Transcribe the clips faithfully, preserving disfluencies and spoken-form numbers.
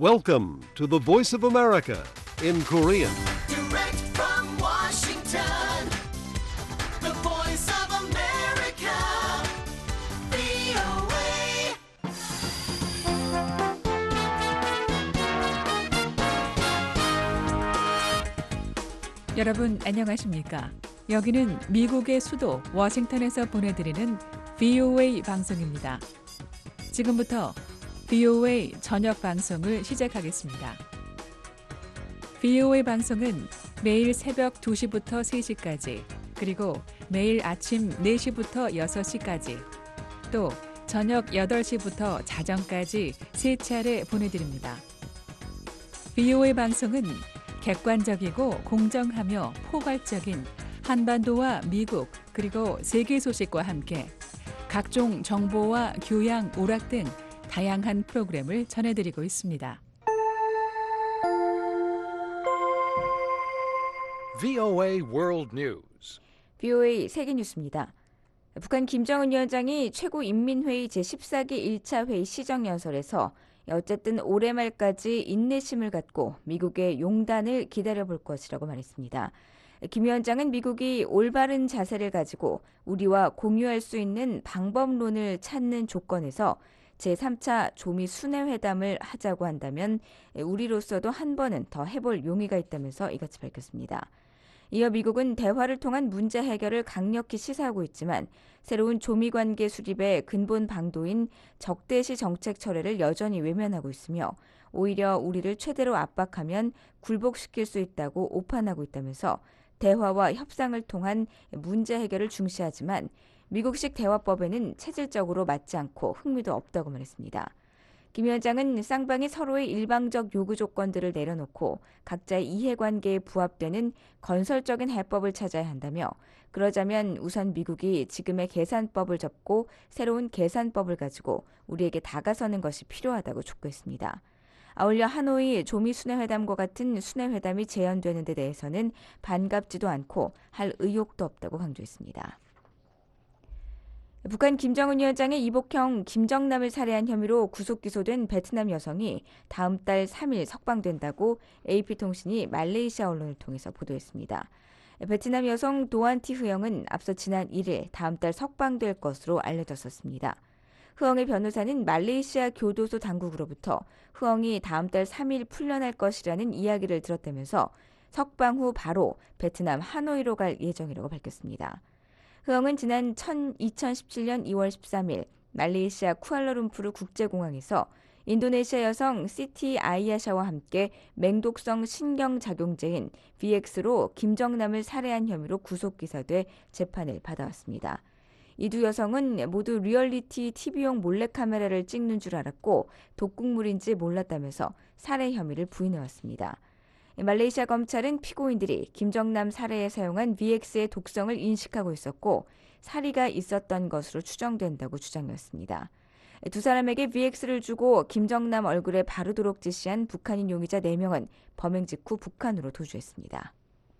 Welcome to the Voice of America in Korean. Direct from Washington, the voice of America, 브이오에이. 여러분 안녕하십니까? 여기는 미국의 수도 워싱턴에서 보내드리는 브이오에이 방송입니다. 지금부터 브이오에이 저녁 방송을 시작하겠습니다. 브이오에이 방송은 매일 새벽 두 시부터 세 시까지, 그리고 매일 아침 네 시부터 여섯 시까지, 또 저녁 여덟 시부터 자정까지 세 차례 보내드립니다. 브이오에이 방송은 객관적이고 공정하며 포괄적인 한반도와 미국 그리고 세계 소식과 함께 각종 정보와 교양, 오락 등 다양한 프로그램을 전해드리고 있습니다. 브이오에이 World News. 브이오에이 세계뉴스입니다. 북한 김정은 위원장이 최고인민회의 제십사 기 일 차 회의 시정연설에서 어쨌든 올해 말까지 인내심을 갖고 미국의 용단을 기다려볼 것이라고 말했습니다. 김 위원장은 미국이 올바른 자세를 가지고 우리와 공유할 수 있는 방법론을 찾는 조건에서 제삼 차 조미 순회회담을 하자고 한다면 우리로서도 한 번은 더 해볼 용의가 있다면서 이같이 밝혔습니다. 이어 미국은 대화를 통한 문제 해결을 강력히 시사하고 있지만 새로운 조미 관계 수립의 근본 방도인 적대시 정책 철회를 여전히 외면하고 있으며 오히려 우리를 최대로 압박하면 굴복시킬 수 있다고 오판하고 있다면서 대화와 협상을 통한 문제 해결을 중시하지만 미국식 대화법에는 체질적으로 맞지 않고 흥미도 없다고 말했습니다. 김 위원장은 쌍방이 서로의 일방적 요구 조건들을 내려놓고 각자의 이해관계에 부합되는 건설적인 해법을 찾아야 한다며 그러자면 우선 미국이 지금의 계산법을 접고 새로운 계산법을 가지고 우리에게 다가서는 것이 필요하다고 촉구했습니다. 아울러 하노이 조미 순회회담과 같은 순회회담이 재현되는 데 대해서는 반갑지도 않고 할 의욕도 없다고 강조했습니다. 북한 김정은 위원장의 이복형 김정남을 살해한 혐의로 구속 기소된 베트남 여성이 다음 달 삼 일 석방된다고 에이피통신이 말레이시아 언론을 통해서 보도했습니다. 베트남 여성 도안티 흐영은 앞서 지난 일 일 다음 달 석방될 것으로 알려졌었습니다. 흐엉의 변호사는 말레이시아 교도소 당국으로부터 흐엉이 다음 달 삼 일 풀려날 것이라는 이야기를 들었다면서 석방 후 바로 베트남 하노이로 갈 예정이라고 밝혔습니다. 흐엉은 지난 이천십칠 년 이월 십삼 일 말레이시아 쿠알라룸푸르 국제공항에서 인도네시아 여성 시티 아이아샤와 함께 맹독성 신경작용제인 비엑스로 김정남을 살해한 혐의로 구속기소돼 재판을 받아왔습니다. 이 두 여성은 모두 리얼리티 티비용 몰래카메라를 찍는 줄 알았고 독극물인지 몰랐다면서 살해 혐의를 부인해왔습니다. 말레이시아 검찰은 피고인들이 김정남 살해에 사용한 비엑스의 독성을 인식하고 있었고 살해가 있었던 것으로 추정된다고 주장했습니다. 두 사람에게 비엑스를 주고 김정남 얼굴에 바르도록 지시한 북한인 용의자 네 명은 범행 직후 북한으로 도주했습니다.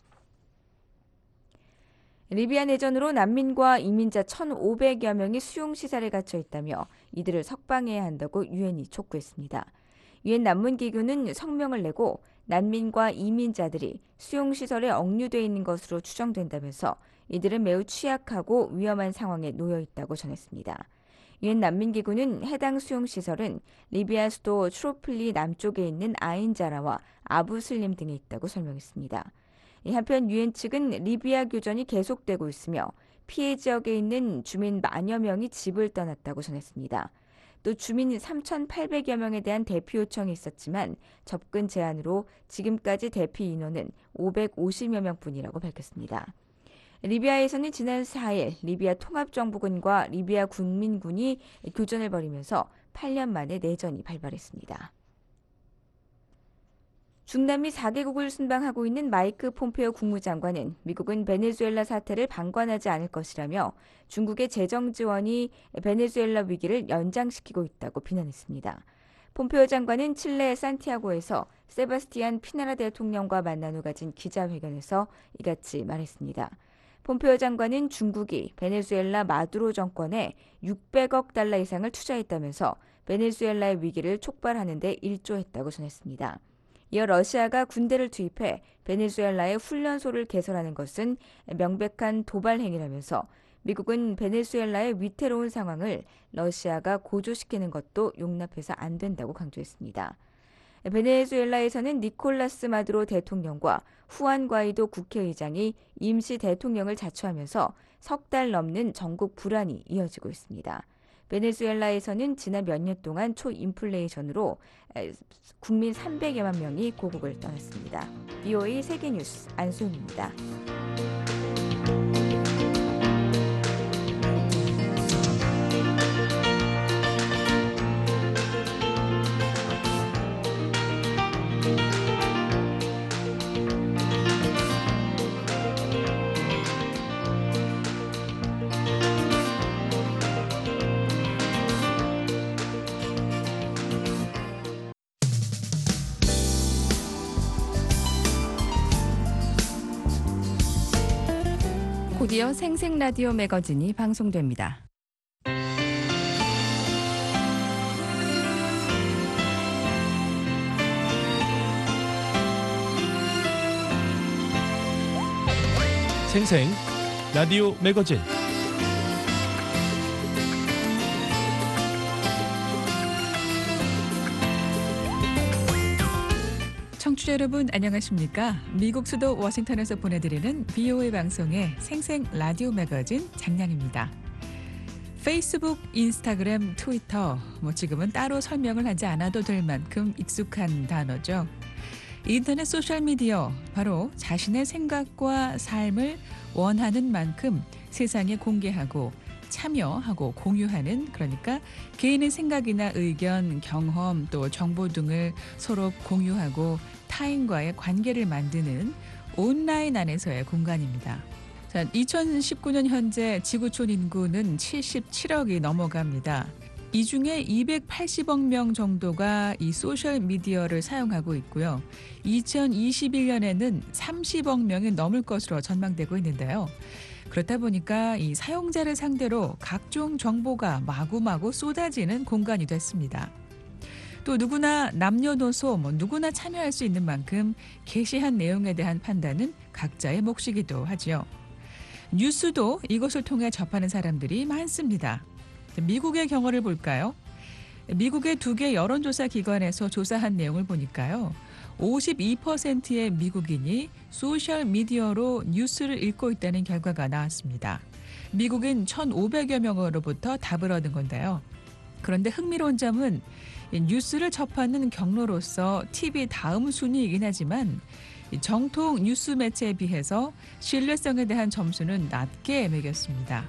리비아 내전으로 난민과 이민자 천오백여 명이 수용시설에 갇혀 있다며 이들을 석방해야 한다고 유엔이 촉구했습니다. 유엔 난민기구는 성명을 내고 난민과 이민자들이 수용시설에 억류돼 있는 것으로 추정된다면서 이들은 매우 취약하고 위험한 상황에 놓여 있다고 전했습니다. 유엔 난민기구는 해당 수용시설은 리비아 수도 트로플리 남쪽에 있는 아인자라와 아부슬림 등에 있다고 설명했습니다. 한편 유엔 측은 리비아 교전이 계속되고 있으며 피해 지역에 있는 주민 만여 명이 집을 떠났다고 전했습니다. 또 주민 삼천팔백여 명에 대한 대피 요청이 있었지만 접근 제한으로 지금까지 대피 인원은 오백오십여 명뿐이라고 밝혔습니다. 리비아에서는 지난 사 일 리비아 통합정부군과 리비아 국민군이 교전을 벌이면서 팔 년 만에 내전이 발발했습니다. 중남미 사 개국을 순방하고 있는 마이크 폼페오 국무장관은 미국은 베네수엘라 사태를 방관하지 않을 것이라며 중국의 재정 지원이 베네수엘라 위기를 연장시키고 있다고 비난했습니다. 폼페오 장관은 칠레 산티아고에서 세바스티안 피나라 대통령과 만난 후 가진 기자회견에서 이같이 말했습니다. 폼페오 장관은 중국이 베네수엘라 마두로 정권에 육백억 달러 이상을 투자했다면서 베네수엘라의 위기를 촉발하는 데 일조했다고 전했습니다. 이어 러시아가 군대를 투입해 베네수엘라의 훈련소를 개설하는 것은 명백한 도발 행위라면서 미국은 베네수엘라의 위태로운 상황을 러시아가 고조시키는 것도 용납해서 안 된다고 강조했습니다. 베네수엘라에서는 니콜라스 마두로 대통령과 후안 과이도 국회의장이 임시 대통령을 자처하면서 석 달 넘는 전국 불안이 이어지고 있습니다. 베네수엘라에서는 지난 몇 년 동안 초인플레이션으로 국민 삼백여만 명이 고국을 떠났습니다. 비오에이 세계뉴스 안소은입니다. 곧이어 생생 라디오 매거진이 방송됩니다. 생생 라디오 매거진. 청취자 여러분 안녕하십니까? 미국 수도 워싱턴에서 보내드리는 비오에이 방송의 생생 라디오 매거진 장량입니다. 페이스북, 인스타그램, 트위터, 뭐 지금은 따로 설명을 하지 않아도 될 만큼 익숙한 단어죠. 인터넷 소셜미디어, 바로 자신의 생각과 삶을 원하는 만큼 세상에 공개하고 참여하고 공유하는, 그러니까 개인의 생각이나 의견, 경험 또 정보 등을 서로 공유하고 타인과의 관계를 만드는 온라인 안에서의 공간입니다. 자, 이천십구 년 현재 지구촌 인구는 칠십칠억이 넘어갑니다. 이 중에 이백팔십억 명 정도가 이 소셜미디어를 사용하고 있고요. 이천이십일 년에는 삼십억 명이 넘을 것으로 전망되고 있는데요. 그렇다 보니까 이 사용자를 상대로 각종 정보가 마구마구 쏟아지는 공간이 됐습니다. 또 누구나 남녀노소 뭐 누구나 참여할 수 있는 만큼 게시한 내용에 대한 판단은 각자의 몫이기도 하죠. 뉴스도 이것을 통해 접하는 사람들이 많습니다. 미국의 경우를 볼까요? 미국의 두 개 여론조사 기관에서 조사한 내용을 보니까요. 오십이 퍼센트의 미국인이 소셜미디어로 뉴스를 읽고 있다는 결과가 나왔습니다. 미국인 천오백여 명으로부터 답을 얻은 건데요. 그런데 흥미로운 점은 뉴스를 접하는 경로로서 티비 다음 순위이긴 하지만 정통 뉴스 매체에 비해서 신뢰성에 대한 점수는 낮게 매겼습니다.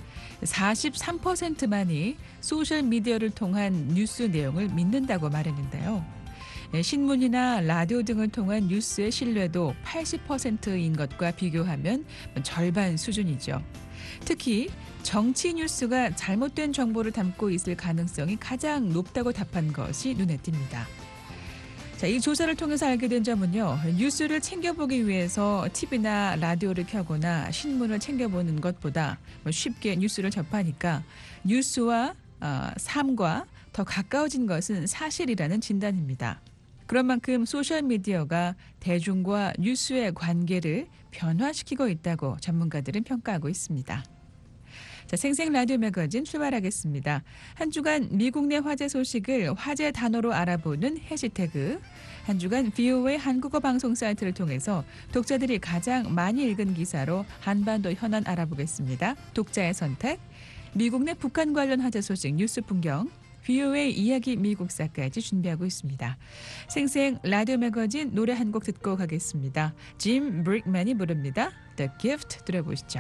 사십삼 퍼센트만이 소셜미디어를 통한 뉴스 내용을 믿는다고 말했는데요. 신문이나 라디오 등을 통한 뉴스의 신뢰도 팔십 퍼센트인 것과 비교하면 절반 수준이죠. 특히 정치 뉴스가 잘못된 정보를 담고 있을 가능성이 가장 높다고 답한 것이 눈에 띕니다. 자, 이 조사를 통해서 알게 된 점은요. 뉴스를 챙겨보기 위해서 티비나 라디오를 켜거나 신문을 챙겨보는 것보다 쉽게 뉴스를 접하니까 뉴스와 어, 삶과 더 가까워진 것은 사실이라는 진단입니다. 그런 만큼 소셜미디어가 대중과 뉴스의 관계를 변화시키고 있다고 전문가들은 평가하고 있습니다. 자, 생생 라디오 매거진 출발하겠습니다. 한 주간 미국 내 화제 소식을 화제 단어로 알아보는 해시태그. 한 주간 비오에이 한국어 방송 사이트를 통해서 독자들이 가장 많이 읽은 기사로 한반도 현안 알아보겠습니다. 독자의 선택. 미국 내 북한 관련 화제 소식 뉴스 풍경. 비오에이 이야기 미국사까지 준비하고 있습니다. 생생 라디오 매거진 노래 한 곡 듣고 가겠습니다. 짐 브릭맨이 부릅니다. The Gift 들어보시죠.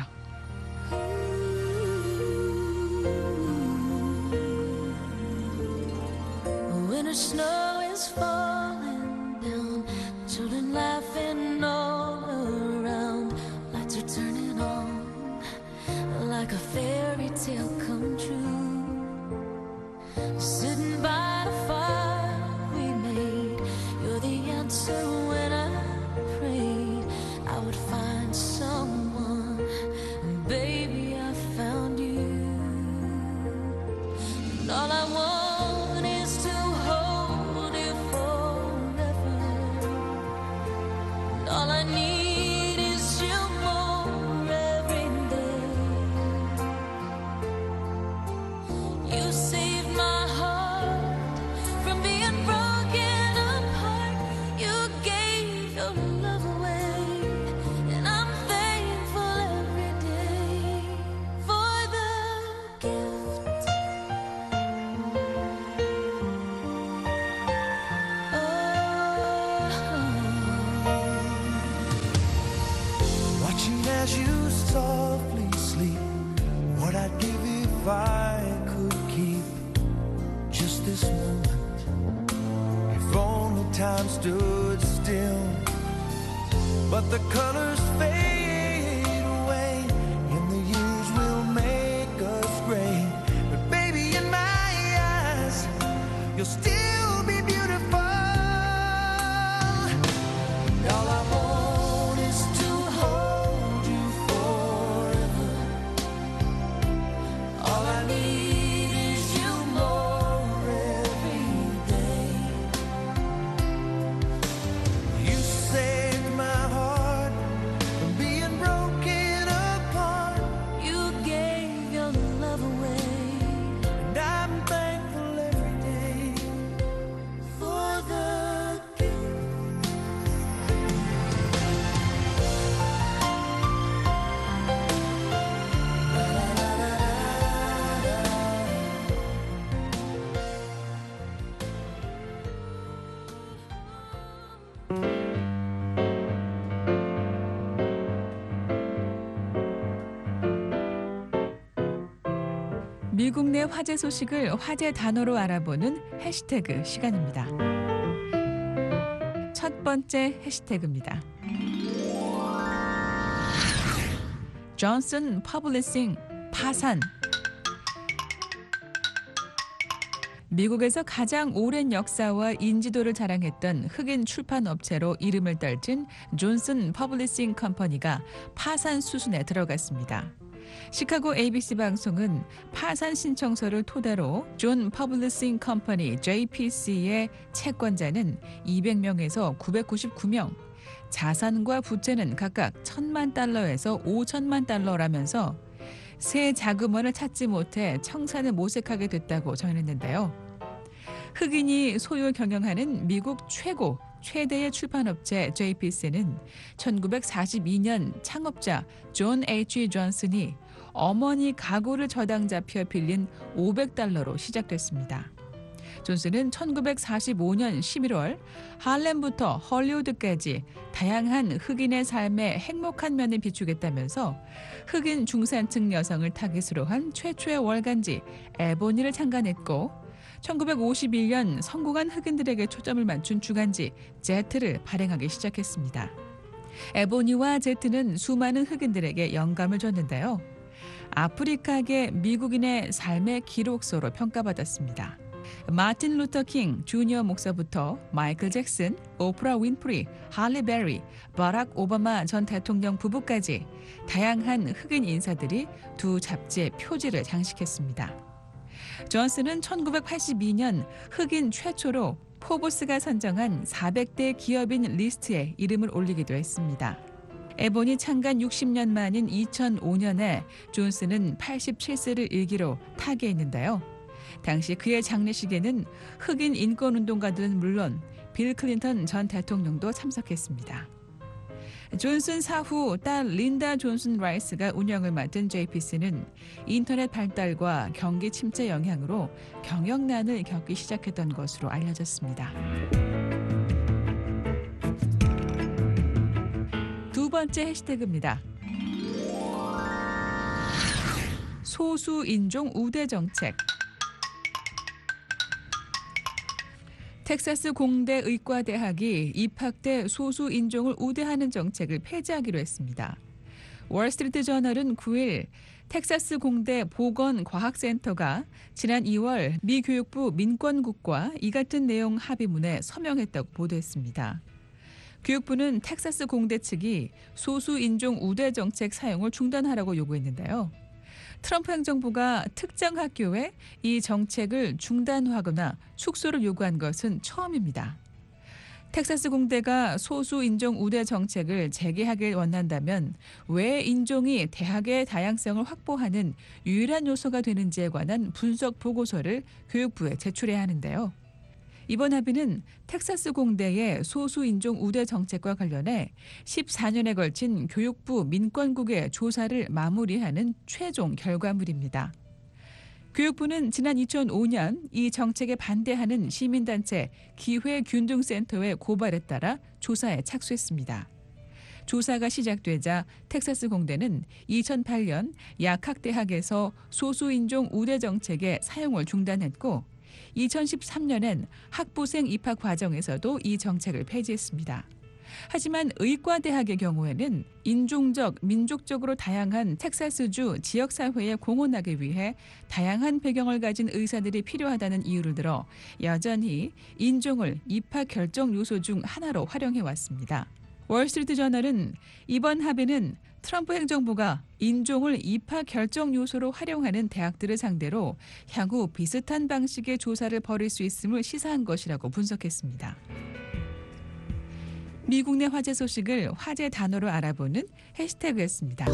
When the snow is falling down, children laughing all around, lights are turning on like a fairy tale come true. Sitting by the fire we made, you're the answer when I prayed I would find someone, and baby I found you. And all I want time stood still, but the colors fade away, and the years will make us gray. But baby, in my eyes, you'll still be beautiful. And all I want is to hold you forever. All I need is you more every day. You saved my heart from being broken apart. You gave your love away. And I'm thankful every day for the gift. 미국 내 화제 소식을 화제 단어로 알아보는 해시태그 시간입니다. 첫 번째 해시태그입니다. 존슨 퍼블리싱 파산. 미국에서 가장 오랜 역사와 인지도를 자랑했던 흑인 출판 업체로 이름을 떨친 존슨 퍼블리싱 컴퍼니가 파산 수순에 들어갔습니다. 시카고 에이비씨 방송은 파산 신청서를 토대로 존 퍼블리싱 컴퍼니 제이피씨의 채권자는 이백 명에서 구백구십구 명, 자산과 부채는 각각 천만 달러에서 오천만 달러라면서 새 자금원을 찾지 못해 청산을 모색하게 됐다고 전했는데요. 흑인이 소유 경영하는 미국 최고 최대의 출판업체 제이피씨는 천구백사십이 년 창업자 존 에이치 존슨이 어머니 가구를 저당 잡혀 빌린 오백 달러로 시작됐습니다. 존슨은 천구백사십오 년 십일월 할렘부터 헐리우드까지 다양한 흑인의 삶의 행복한 면을 비추겠다면서 흑인 중산층 여성을 타깃으로 한 최초의 월간지 에보니를 창간했고 천구백오십일 년 성공한 흑인들에게 초점을 맞춘 주간지 제트를 발행하기 시작했습니다. 에보니와 제트는 수많은 흑인들에게 영감을 줬는데요. 아프리카계 미국인의 삶의 기록서로 평가받았습니다. 마틴 루터 킹 주니어 목사부터 마이클 잭슨, 오프라 윈프리, 할리 베리, 바락 오바마 전 대통령 부부까지 다양한 흑인 인사들이 두 잡지의 표지를 장식했습니다. 존슨은 천구백팔십이 년 흑인 최초로 포브스가 선정한 사백 대 기업인 리스트에 이름을 올리기도 했습니다. 에보니 창간 육십 년 만인 이천오 년에 존슨은 팔십칠 세를 일기로 타계했는데요. 당시 그의 장례식에는 흑인 인권운동가들은 물론 빌 클린턴 전 대통령도 참석했습니다. 존슨 사후 딸 린다 존슨 라이스가 운영을 맡은 제이피씨는 인터넷 발달과 경기 침체 영향으로 경영난을 겪기 시작했던 것으로 알려졌습니다. 두 번째 해시태그입니다. 소수인종 우대 정책. 텍사스 공대 의과대학이 입학때 소수인종을 우대하는 정책을 폐지하기로 했습니다. 월스트리트 저널은 구 일 텍사스 공대 보건과학센터가 지난 이월 미 교육부 민권국과 이 같은 내용 합의문에 서명했다고 보도했습니다. 교육부는 텍사스 공대 측이 소수인종 우대 정책 사용을 중단하라고 요구했는데요. 트럼프 행정부가 특정 학교에 이 정책을 중단하거나 축소를 요구한 것은 처음입니다. 텍사스 공대가 소수인종 우대 정책을 재개하길 원한다면 왜 인종이 대학의 다양성을 확보하는 유일한 요소가 되는지에 관한 분석 보고서를 교육부에 제출해야 하는데요. 이번 합의는 텍사스 공대의 소수인종 우대 정책과 관련해 십사 년에 걸친 교육부 민권국의 조사를 마무리하는 최종 결과물입니다. 교육부는 지난 이천오 년 이 정책에 반대하는 시민단체 기회균등센터의 고발에 따라 조사에 착수했습니다. 조사가 시작되자 텍사스 공대는 이천팔 년 약학대학에서 소수인종 우대 정책의 사용을 중단했고 이천십삼 년엔 학부생 입학 과정에서도 이 정책을 폐지했습니다. 하지만 의과대학의 경우에는 인종적, 민족적으로 다양한 텍사스주 지역사회에 공헌하기 위해 다양한 배경을 가진 의사들이 필요하다는 이유를 들어 여전히 인종을 입학 결정 요소 중 하나로 활용해 왔습니다. 월스트리트 저널은 이번 합의는 트럼프 행정부가 인종을 입학 결정 요소로 활용하는 대학들을 상대로 향후 비슷한 방식의 조사를 벌일 수 있음을 시사한 것이라고 분석했습니다. 미국 내 화제 소식을 화제 단어로 알아보는 해시태그였습니다.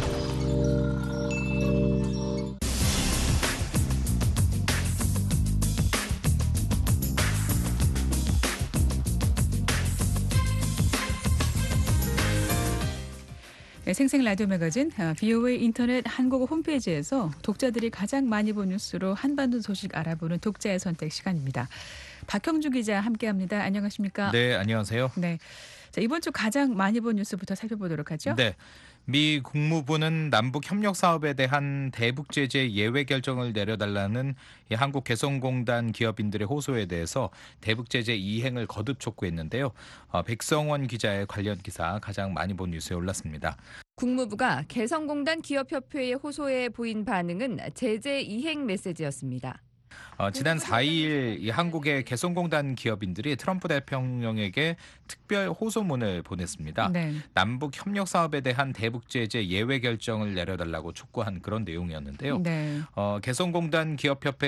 네, 생생 라디오 매거진 브이오에이 인터넷 한국어 홈페이지에서 독자들이 가장 많이 본 뉴스로 한반도 소식 알아보는 독자의 선택 시간입니다. 박형주 기자 함께합니다. 안녕하십니까? 네, 안녕하세요. 네, 자, 이번 주 가장 많이 본 뉴스부터 살펴보도록 하죠. 네. 미 국무부는 남북 협력 사업에 대한 대북 제재 예외 결정을 내려달라는 이 한국 개성공단 기업인들의 호소에 대해서 대북 제재 이행을 거듭 촉구했는데요. 어, 백성원 기자의 관련 기사 가장 많이 본 뉴스에 올랐습니다. 국무부가 개성공단 기업협회의 호소에 보인 반응은 제재 이행 메시지였습니다. 어, 지난 사 일 이 한국의 개성공단 기업인들이 트럼프 대통령에게 특별 호소문을 보냈습니다. 네. 남북 협력 사업에 대한 대북 제재 예외 결정을 내려달라고 촉구한 그런 내용이었는데요. 네. 어, 개성공단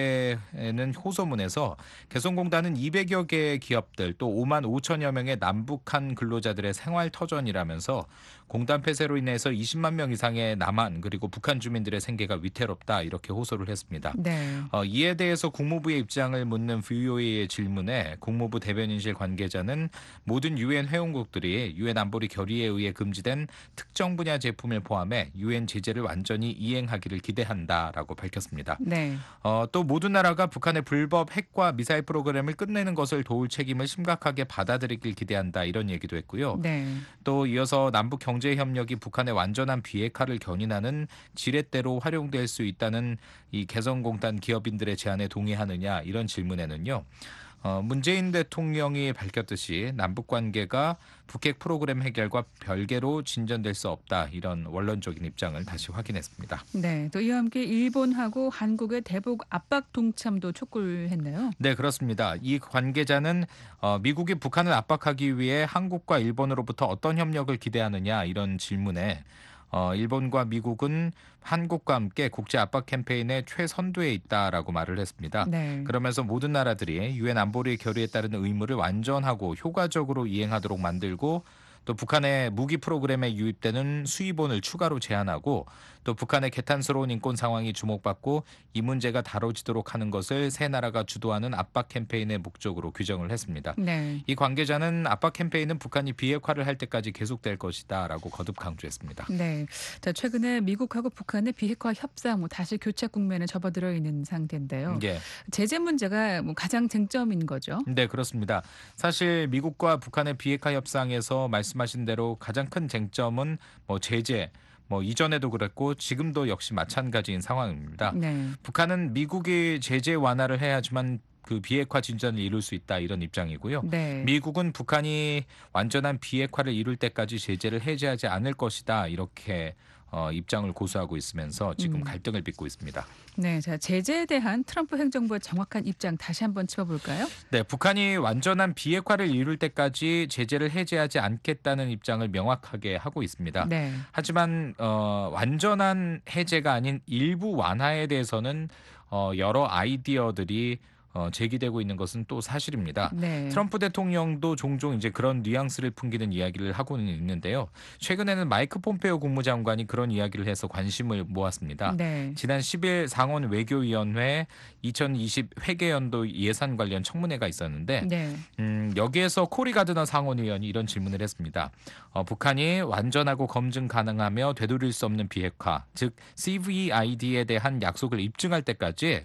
기업협회는 호소문에서 개성공단은 이백여 개의 기업들 또 오만 오천여 명의 남북한 근로자들의 생활 터전이라면서 공단 폐쇄로 인해서 이십만 명 이상의 남한 그리고 북한 주민들의 생계가 위태롭다 이렇게 호소를 했습니다. 네. 어, 이에 대해서 국무부의 입장을 묻는 브이오에이의 질문에 국무부 대변인실 관계자는 모든 유엔 회원국들이 유엔 안보리 결의에 의해 금지된 특정 분야 제품을 포함해 유엔 제재를 완전히 이행하기를 기대한다라고 밝혔습니다. 네. 어, 또 모든 나라가 북한의 불법 핵과 미사일 프로그램을 끝내는 것을 도울 책임을 심각하게 받아들이길 기대한다 이런 얘기도 했고요. 네. 또 이어서 남북 경제 협력이 북한의 완전한 비핵화를 견인하는 지렛대로 활용될 수 있다는 이 개성공단 기업인들의 제안에 동의하느냐 이런 질문에는요. 어, 문재인 대통령이 밝혔듯이 남북 관계가 북핵 프로그램 해결과 별개로 진전될 수 없다 이런 원론적인 입장을 다시 확인했습니다. 네. 또 이와 함께 일본하고 한국의 대북 압박 동참도 촉구를 했나요? 네, 그렇습니다. 이 관계자는 어, 미국이 북한을 압박하기 위해 한국과 일본으로부터 어떤 협력을 기대하느냐 이런 질문에 어, 일본과 미국은 한국과 함께 국제 압박 캠페인의 최선두에 있다라고 말을 했습니다. 네. 그러면서 모든 나라들이 유엔 안보리 결의에 따른 의무를 완전하고 효과적으로 이행하도록 만들고 또 북한의 무기 프로그램에 유입되는 수입원을 추가로 제한하고 또 북한의 개탄스러운 인권 상황이 주목받고 이 문제가 다뤄지도록 하는 것을 세 나라가 주도하는 압박 캠페인의 목적으로 규정을 했습니다. 네. 이 관계자는 압박 캠페인은 북한이 비핵화를 할 때까지 계속될 것이다라고 거듭 강조했습니다. 네. 자, 최근에 미국하고 북한의 비핵화 협상 뭐 다시 교착 국면에 접어들어 있는 상태인데요. 예. 제재 문제가 뭐 가장 쟁점인 거죠. 네, 그렇습니다. 사실 미국과 북한의 비핵화 협상에서 말씀하신 대로 가장 큰 쟁점은 뭐 제재, 뭐 이전에도 그랬고 지금도 역시 마찬가지인 상황입니다. 네. 북한은 미국이 제재 완화를 해야지만 그 비핵화 진전을 이룰 수 있다 이런 입장이고요. 네. 미국은 북한이 완전한 비핵화를 이룰 때까지 제재를 해제하지 않을 것이다 이렇게 어, 입장을 고수하고 있으면서 지금 음. 갈등을 빚고 있습니다. 네, 자 제재에 대한 트럼프 행정부의 정확한 입장 다시 한번 짚어볼까요? 네, 북한이 완전한 비핵화를 이룰 때까지 제재를 해제하지 않겠다는 입장을 명확하게 하고 있습니다. 네. 하지만 어, 완전한 해제가 아닌 일부 완화에 대해서는 어, 여러 아이디어들이 어, 제기되고 있는 것은 또 사실입니다. 네. 트럼프 대통령도 종종 이제 그런 뉘앙스를 풍기는 이야기를 하고는 있는데요. 최근에는 마이크 폼페오 국무장관이 그런 이야기를 해서 관심을 모았습니다. 네. 지난 십 일 상원 외교위원회 이천이십 회계연도 예산 관련 청문회가 있었는데 네. 음, 여기에서 코리 가드너 상원의원이 이런 질문을 했습니다. 어, 북한이 완전하고 검증 가능하며 되돌릴 수 없는 비핵화, 즉 씨브이아이디에 대한 약속을 입증할 때까지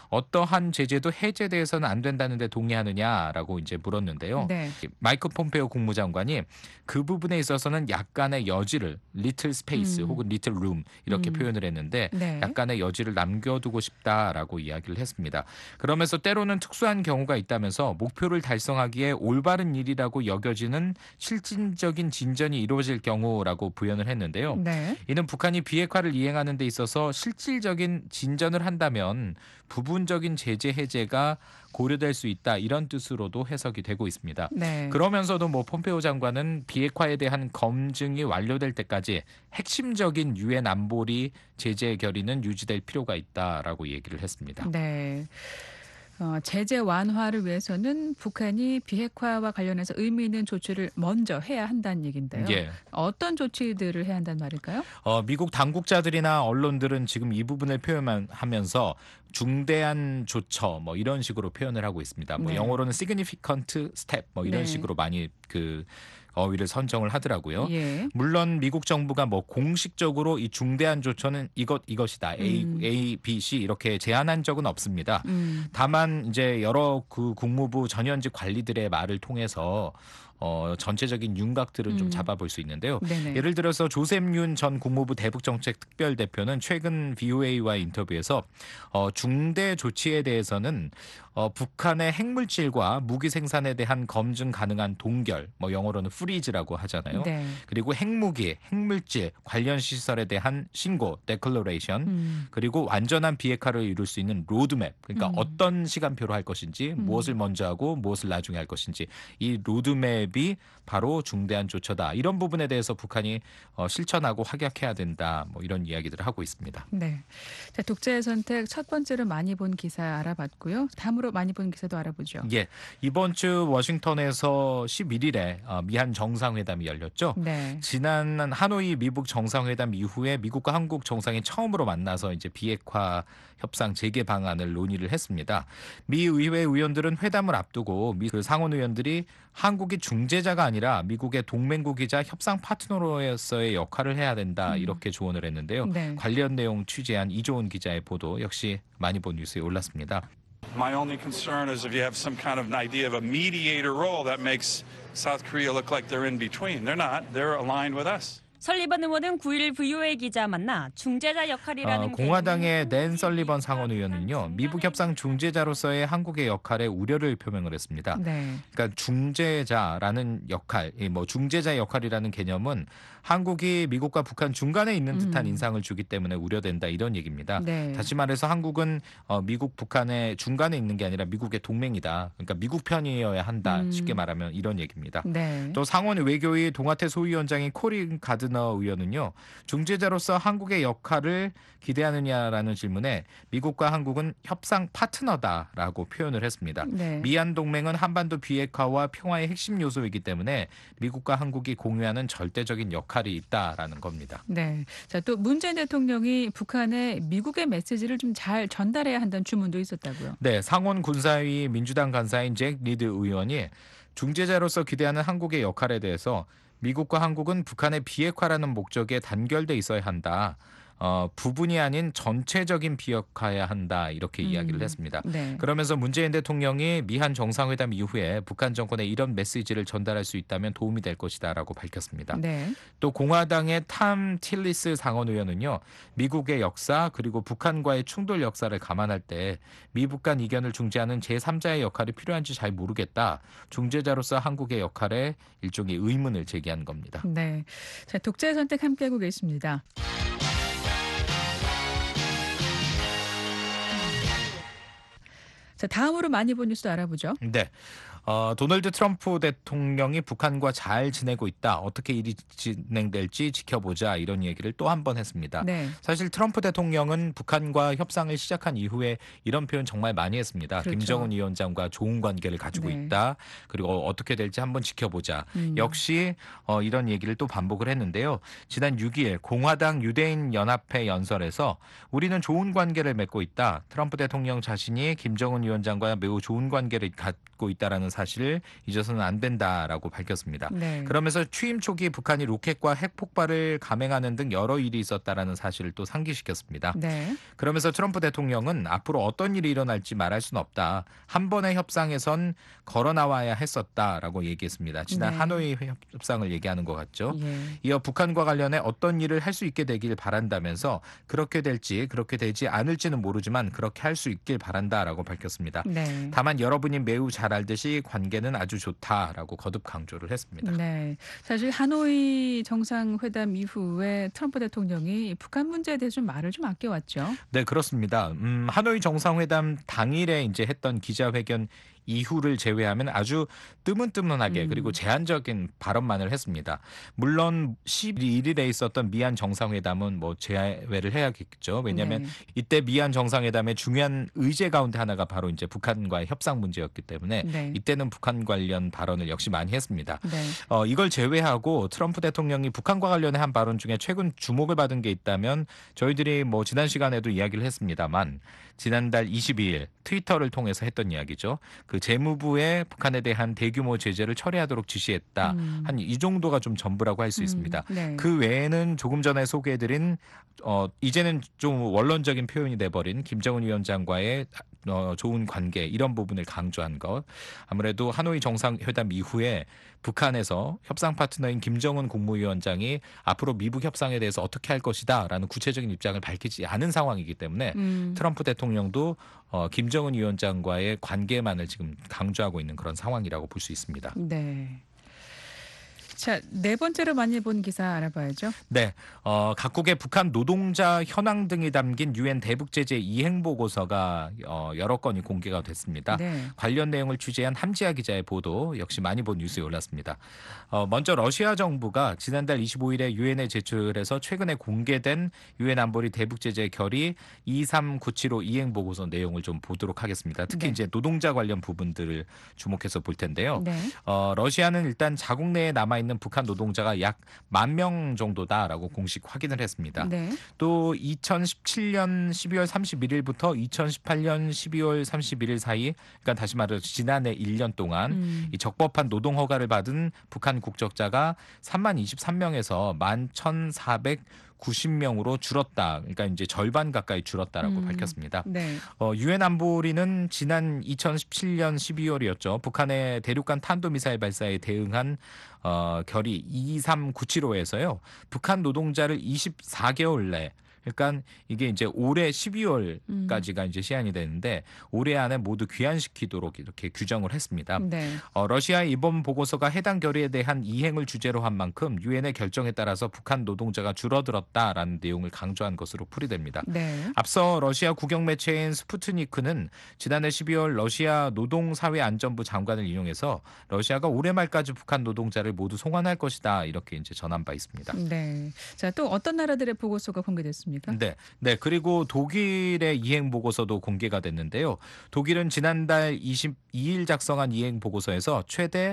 어떠한 제재도 해제돼서는 안 된다는데 동의하느냐라고 이제 물었는데요. 네. 마이크 폼페오 국무장관이 그 부분에 있어서는 약간의 여지를 little space 음. 혹은 little room 이렇게 음. 표현을 했는데 네. 약간의 여지를 남겨두고 싶다라고 이야기를 했습니다. 그러면서 때로는 특수한 경우가 있다면서 목표를 달성하기에 올바른 일이라고 여겨지는 실질적인 진전이 이루어질 경우라고 부연을 했는데요. 네. 이는 북한이 비핵화를 이행하는 데 있어서 실질적인 진전을 한다면 부분적인 제재 해제가 고려될 수 있다 이런 뜻으로도 해석이 되고 있습니다. 네. 그러면서도 뭐 폼페오 장관은 비핵화에 대한 검증이 완료될 때까지 핵심적인 유엔 안보리 제재 결의는 유지될 필요가 있다라고 얘기를 했습니다. 네. 어, 제재 완화를 위해서는 북한이 비핵화와 관련해서 의미 있는 조치를 먼저 해야 한다는 얘기인데요. 예. 어떤 조치들을 해야 한다는 말일까요? 어, 미국 당국자들이나 언론들은 지금 이 부분을 표현하면서 중대한 조처 뭐 이런 식으로 표현을 하고 있습니다. 뭐 네. 영어로는 significant step 뭐 이런 네. 식으로 많이 그 어휘를 선정을 하더라고요. 예. 물론 미국 정부가 뭐 공식적으로 이 중대한 조처는 이것 이것이다 A, 음. A, B, C 이렇게 제안한 적은 없습니다. 음. 다만 이제 여러 그 국무부 전현직 관리들의 말을 통해서 어, 전체적인 윤곽들은 좀 음. 잡아볼 수 있는데요. 네네. 예를 들어서 조셉 윤 전 국무부 대북정책특별대표는 최근 브이오에이와의 인터뷰에서 어, 중대 조치에 대해서는 어, 북한의 핵물질과 무기 생산에 대한 검증 가능한 동결, 뭐 영어로는 프리즈라고 하잖아요. 네. 그리고 핵무기, 핵물질 관련 시설에 대한 신고, declaration, 음. 그리고 완전한 비핵화를 이룰 수 있는 로드맵, 그러니까 음. 어떤 시간표로 할 것인지, 음. 무엇을 먼저 하고 무엇을 나중에 할 것인지 이 로드맵이 바로 중대한 조처다. 이런 부분에 대해서 북한이 어, 실천하고 확약해야 된다. 뭐 이런 이야기들을 하고 있습니다. 네. 자, 독자의 선택 첫 번째로 많이 본 기사 알아봤고요. 다음으로 많이 본 기사도 알아보죠. 예, 이번 주 워싱턴에서 십일 일에 어, 미한 정상회담이 열렸죠. 네. 지난 하노이 미북 정상회담 이후에 미국과 한국 정상이 처음으로 만나서 이제 비핵화 협상 재개 방안을 논의를 했습니다. 미 의회 의원들은 회담을 앞두고 미 그 상원 의원들이 한국이 중재자가 아니라 미국의 동맹국이자 협상 파트너로서의 역할을 해야 된다 이렇게 조언을 했는데요. 네. 관련 내용 취재한 이조은 기자의 보도 역시 많이 본 뉴스에 올랐습니다. My only concern is if you have some kind of an idea of a mediator role that makes South Korea look like they're in between. They're not. They're aligned with us. 설리번 의원은 구 일 브이오에이 기자 만나 중재자 역할이라는 어, 공화당의 낸 설리번 상원 의원은요, 미북 협상 중재자로서의 한국의 역할에 우려를 표명을 했습니다. 네. 그러니까 중재자라는 역할, 이 뭐 중재자 역할이라는 개념은 한국이 미국과 북한 중간에 있는 듯한 음. 인상을 주기 때문에 우려된다 이런 얘기입니다. 네. 다시 말해서 한국은 어, 미국 북한의 중간에 있는 게 아니라 미국의 동맹이다. 그러니까 미국 편이어야 한다. 음. 쉽게 말하면 이런 얘기입니다. 네. 또 상원 외교위 동아태 소위원장인 코린 가드너 의원은요, 중재자로서 한국의 역할을 기대하느냐라는 질문에 미국과 한국은 협상 파트너다라고 표현을 했습니다. 네. 미한 동맹은 한반도 비핵화와 평화의 핵심 요소이기 때문에 미국과 한국이 공유하는 절대적인 역할이 있다라는 겁니다. 네. 자, 또 문재인 대통령이 북한에 미국의 메시지를 좀 잘 전달해야 한다는 주문도 있었다고요. 네, 상원 군사위 민주당 간사인 잭 리드 의원이 중재자로서 기대하는 한국의 역할에 대해서 미국과 한국은 북한의 비핵화라는 목적에 단결돼 있어야 한다. 어, 부분이 아닌 전체적인 비핵화해야 한다. 이렇게 음. 이야기를 했습니다. 네. 그러면서 문재인 대통령이 미한 정상회담 이후에 북한 정권에 이런 메시지를 전달할 수 있다면 도움이 될 것이다라고 밝혔습니다. 네. 또 공화당의 탐 틸리스 상원 의원은요, 미국의 역사 그리고 북한과의 충돌 역사를 감안할 때 미북 간 이견을 중재하는 제삼자의 역할이 필요한지 잘 모르겠다. 중재자로서 한국의 역할에 일종의 의문을 제기한 겁니다. 네. 자, 독자의 선택 함께하고 계십니다. 자, 다음으로 많이 본 뉴스 알아보죠. 네. 어, 도널드 트럼프 대통령이 북한과 잘 지내고 있다. 어떻게 일이 진행될지 지켜보자. 이런 얘기를 또 한 번 했습니다. 네. 사실 트럼프 대통령은 북한과 협상을 시작한 이후에 이런 표현 정말 많이 했습니다. 그렇죠. 김정은 위원장과 좋은 관계를 가지고 네. 있다. 그리고 어떻게 될지 한번 지켜보자. 음. 역시 어, 이런 얘기를 또 반복을 했는데요. 지난 육 일 공화당 유대인 연합회 연설에서 우리는 좋은 관계를 맺고 있다. 트럼프 대통령 자신이 김정은 위원장과 매우 좋은 관계를 갖고 받고 있다라는 사실을 잊어서는 안 된다라고 밝혔습니다. 네. 그러면서 취임 초기 북한이 로켓과 핵 폭발을 감행하는 등 여러 일이 있었다라는 사실을 또 상기시켰습니다. 네. 그러면서 트럼프 대통령은 앞으로 어떤 일이 일어날지 말할 수는 없다. 한 번의 협상에선 걸어 나와야 했었다라고 얘기했습니다. 지난 네. 하노이 협상을 얘기하는 것 같죠. 예. 이어 북한과 관련해 어떤 일을 할 수 있게 되길 바란다면서 그렇게 될지 그렇게 되지 않을지는 모르지만 그렇게 할 수 있길 바란다라고 밝혔습니다. 네. 다만 여러분이 매우 잘 알듯이 관계는 아주 좋다라고 거듭 강조를 했습니다. 네. 사실 하노이 정상회담 이후에 트럼프 대통령이 북한 문제에 대해서 좀 말을 좀 아껴왔죠. 네, 그렇습니다. 음, 하노이 정상회담 당일에 이제 했던 기자회견 이후를 제외하면 아주 뜨문뜨문하게 음. 그리고 제한적인 발언만을 했습니다. 물론 십일 일에 있었던 미한 정상회담은 뭐 제외를 해야겠죠. 왜냐하면 네. 이때 미한 정상회담의 중요한 의제 가운데 하나가 바로 이제 북한과의 협상 문제였기 때문에 네. 이때는 북한 관련 발언을 역시 많이 했습니다. 네. 어, 이걸 제외하고 트럼프 대통령이 북한과 관련해 한 발언 중에 최근 주목을 받은 게 있다면 저희들이 뭐 지난 시간에도 이야기를 했습니다만 지난달 이십이 일 트위터를 통해서 했던 이야기죠. 그 재무부에 북한에 대한 대규모 제재를 철회하도록 지시했다. 음. 한 이 정도가 좀 전부라고 할 수 있습니다. 음. 네. 그 외에는 조금 전에 소개해드린 어, 이제는 좀 원론적인 표현이 돼버린 김정은 위원장과의 어, 좋은 관계 이런 부분을 강조한 것. 아무래도 하노이 정상회담 이후에 북한에서 협상 파트너인 김정은 국무위원장이 앞으로 미북 협상에 대해서 어떻게 할 것이다라는 구체적인 입장을 밝히지 않은 상황이기 때문에 음. 트럼프 대통령도 어, 김정은 위원장과의 관계만을 지금 강조하고 있는 그런 상황이라고 볼 수 있습니다. 네. 자, 네 번째로 많이 본 기사 알아봐야죠. 네, 어, 각국의 북한 노동자 현황 등이 담긴 유엔 대북 제재 이행 보고서가 어, 여러 건이 공개가 됐습니다. 네. 관련 내용을 취재한 함지아 기자의 보도 역시 많이 본 뉴스에 올랐습니다. 어, 먼저 러시아 정부가 지난달 이십오 일에 유엔에 제출해서 최근에 공개된 유엔 안보리 대북 제재 결의 이삼구칠오 이행 보고서 내용을 좀 보도록 하겠습니다. 특히 네. 이제 노동자 관련 부분들을 주목해서 볼 텐데요. 네. 어, 러시아는 일단 자국 내에 남아있는 북한 노동자가 약 만 명 정도다라고 공식 확인을 했습니다. 네. 또 이천십칠 년 십이월 삼십일 일부터 이천십팔 년 십이월 삼십일 일 사이, 그러니까 다시 말해서 지난해 일 년 동안 음. 이 적법한 노동 허가를 받은 북한 국적자가 삼만 이십삼 명에서 만 천사백구십 명으로 줄었다. 그러니까 이제 절반 가까이 줄었다라고 음. 밝혔습니다. 네. 어, 유엔 안보리는 지난 이천십칠 년 십이월이었죠. 북한의 대륙간 탄도미사일 발사에 대응한 어, 결의 이삼구칠오에서요. 북한 노동자를 이십사 개월 내 그러니까 이게 이제 올해 십이월까지가 이제 시한이 되는데 올해 안에 모두 귀환시키도록 이렇게 규정을 했습니다. 네. 어, 러시아의 이번 보고서가 해당 결의에 대한 이행을 주제로 한 만큼 유엔의 결정에 따라서 북한 노동자가 줄어들었다라는 내용을 강조한 것으로 풀이됩니다. 네. 앞서 러시아 국영 매체인 스푸트니크는 지난해 십이월 러시아 노동사회안전부 장관을 인용해서 러시아가 올해 말까지 북한 노동자를 모두 송환할 것이다 이렇게 이제 전한 바 있습니다. 네. 자, 또 어떤 나라들의 보고서가 공개됐습니까? 네, 네. 그리고 독일의 이행 보고서도 공개가 됐는데요. 독일은 지난달 이십이 일 작성한 이행 보고서에서 최대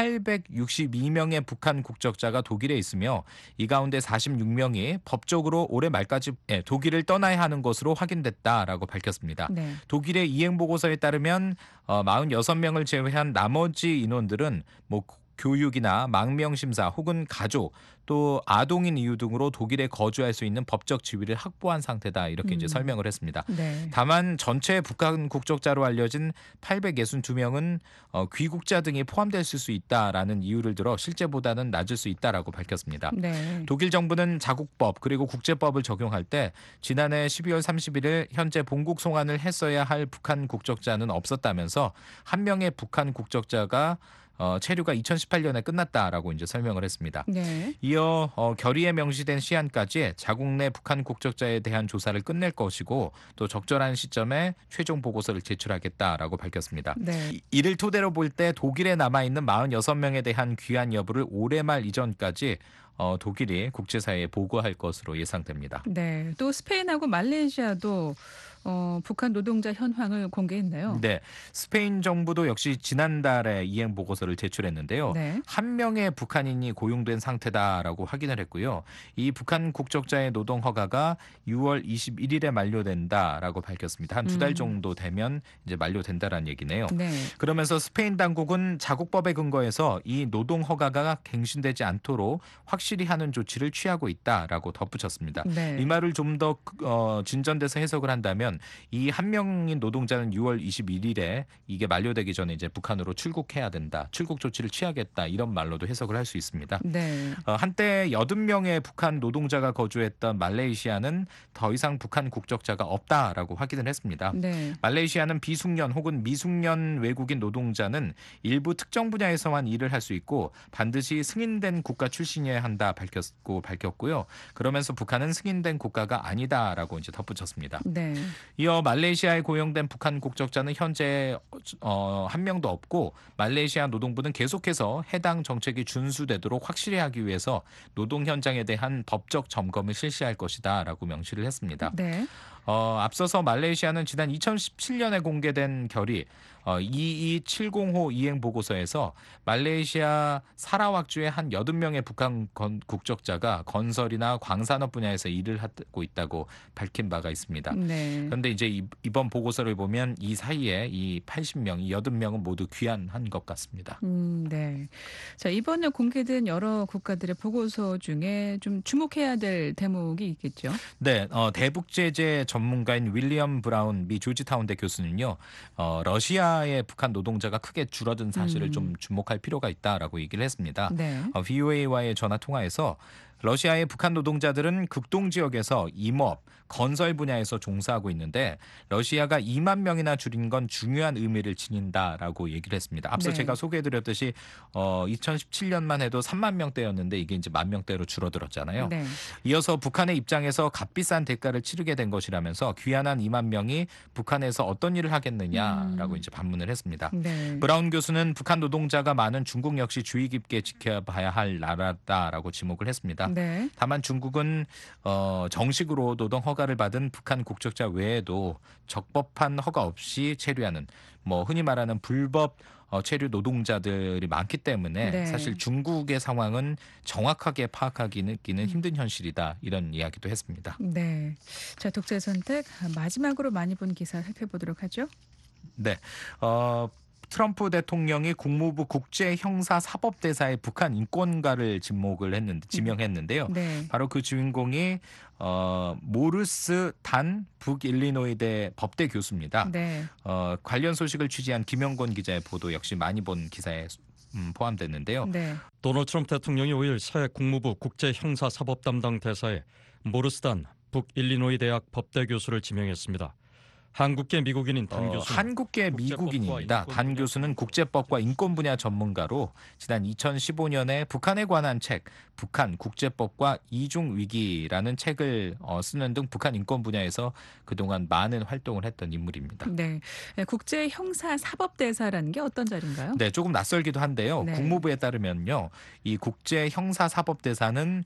팔백육십이 명의 북한 국적자가 독일에 있으며 이 가운데 사십육 명이 법적으로 올해 말까지 독일을 떠나야 하는 것으로 확인됐다라고 밝혔습니다. 네. 독일의 이행 보고서에 따르면 어, 사십육 명을 제외한 나머지 인원들은 뭐 교육이나 망명 심사 혹은 가족 또 아동인 이유 등으로 독일에 거주할 수 있는 법적 지위를 확보한 상태다 이렇게 이제 음. 설명을 했습니다. 네. 다만 전체 북한 국적자로 알려진 팔백육십이 명은 어, 귀국자 등이 포함될 수 있다라는 이유를 들어 실제보다는 낮을 수 있다라고 밝혔습니다. 네. 독일 정부는 자국법 그리고 국제법을 적용할 때 지난해 십이월 삼십일 일 현재 본국 송환을 했어야 할 북한 국적자는 없었다면서 한 명의 북한 국적자가 어, 체류가 이천십팔 년에 끝났다라고 이제 설명을 했습니다. 네. 이어 어, 결의에 명시된 시한까지 자국 내 북한 국적자에 대한 조사를 끝낼 것이고 또 적절한 시점에 최종 보고서를 제출하겠다라고 밝혔습니다. 네. 이- 이를 토대로 볼 때 독일에 남아 있는 사십육 명에 대한 귀환 여부를 올해 말 이전까지 어, 독일이 국제사회에 보고할 것으로 예상됩니다. 네, 또 스페인하고 말레이시아도 어, 북한 노동자 현황을 공개했네요. 네, 스페인 정부도 역시 지난달에 이행 보고서를 제출했는데요. 네. 한 명의 북한인이 고용된 상태다라고 확인을 했고요. 이 북한 국적자의 노동 허가가 유월 이십일일에 만료된다라고 밝혔습니다. 한 두 달 음. 정도 되면 이제 만료된다라는 얘기네요. 네. 그러면서 스페인 당국은 자국법에 근거해서 이 노동 허가가 갱신되지 않도록 확실히 하는 조치를 취하고 있다라고 덧붙였습니다. 네. 이 말을 좀 더 어, 진전돼서 해석을 한다면 이 한 명인 노동자는 유월 이십일일에 이게 만료되기 전에 이제 북한으로 출국해야 된다. 출국 조치를 취하겠다. 이런 말로도 해석을 할 수 있습니다. 네. 어, 한때 여덟 명의 북한 노동자가 거주했던 말레이시아는 더 이상 북한 국적자가 없다라고 확인을 했습니다. 네. 말레이시아는 비숙련 혹은 미숙련 외국인 노동자는 일부 특정 분야에서만 일을 할 수 있고 반드시 승인된 국가 출신이어야 한다 밝혔고 밝혔고요. 그러면서 북한은 승인된 국가가 아니다라고 이제 덧붙였습니다. 네. 이어 말레이시아에 고용된 북한 국적자는 현재 어, 한 명도 없고 말레이시아 노동부는 계속해서 해당 정책이 준수되도록 확실히 하기 위해서 노동 현장에 대한 법적 점검을 실시할 것이다라고 명시를 했습니다. 네. 어, 앞서서 말레이시아는 지난 이천십칠년에 공개된 결의 어, 이이칠공호 이행 보고서에서 말레이시아 사라왁주의 한 여덟 명의 북한 건, 국적자가 건설이나 광산업 분야에서 일을 하고 있다고 밝힌 바가 있습니다. 네. 그런데 이제 이, 이번 보고서를 보면 이 사이에 이 팔십 명, 이 여덟 명은 모두 귀환한 것 같습니다. 음, 네. 자, 이번에 공개된 여러 국가들의 보고서 중에 좀 주목해야 될 대목이 있겠죠. 네, 어, 대북제재 전문가인 윌리엄 브라운 미 조지타운대 교수는요, 어, 러시아의 북한 노동자가 크게 줄어든 사실을 음. 좀 주목할 필요가 있다라고 얘기를 했습니다. 네. 어, 브이오에이와의 전화 통화에서 러시아의 북한 노동자들은 극동 지역에서 임업, 건설 분야에서 종사하고 있는데 러시아가 이만 명이나 줄인 건 중요한 의미를 지닌다라고 얘기를 했습니다. 앞서 네. 제가 소개해드렸듯이 어, 이천십칠년만 해도 삼만 명대였는데 이게 이제 만 명대로 줄어들었잖아요. 네. 이어서 북한의 입장에서 값비싼 대가를 치르게 된 것이라면서 귀환한 이만 명이 북한에서 어떤 일을 하겠느냐라고 음. 이제 반문을 했습니다. 네. 브라운 교수는 북한 노동자가 많은 중국 역시 주의 깊게 지켜봐야 할 나라다라고 지목을 했습니다. 네. 다만 중국은 어, 정식으로 노동 허가를 받은 북한 국적자 외에도 적법한 허가 없이 체류하는 뭐 흔히 말하는 불법 어, 체류 노동자들이 많기 때문에 네. 사실 중국의 상황은 정확하게 파악하기는 힘든 현실이다 이런 이야기도 했습니다. 네. 자, 독재 선택 마지막으로 많이 본 기사 살펴보도록 하죠. 네. 어, 트럼프 대통령이 국무부 국제형사사법대사의 북한 인권가를 지목을 했는데 지명했는데요. 네. 바로 그 주인공이 어, 모르스 단 북일리노이대 법대 교수입니다. 네. 어, 관련 소식을 취재한 김영곤 기자의 보도 역시 많이 본 기사에 음, 포함됐는데요. 네. 도널드 트럼프 대통령이 오일 새 국무부 국제형사사법 담당 대사에 모르스단 북일리노이 대학 법대 교수를 지명했습니다. 한국계 미국인인 단 어, 교수는 한국계 국제법과 미국인입니다. 인권 단 분야 교수는 국제법과 인권 분야 전문가로 지난 이천십오년에 북한에 관한 책 북한 국제법과 이중 위기라는 책을 어, 쓰는 등 북한 인권 분야에서 그동안 많은 활동을 했던 인물입니다. 네. 국제 형사 사법 대사라는 게 어떤 자리인가요? 네, 조금 낯설기도 한데요. 네. 국무부에 따르면요, 이 국제 형사 사법 대사는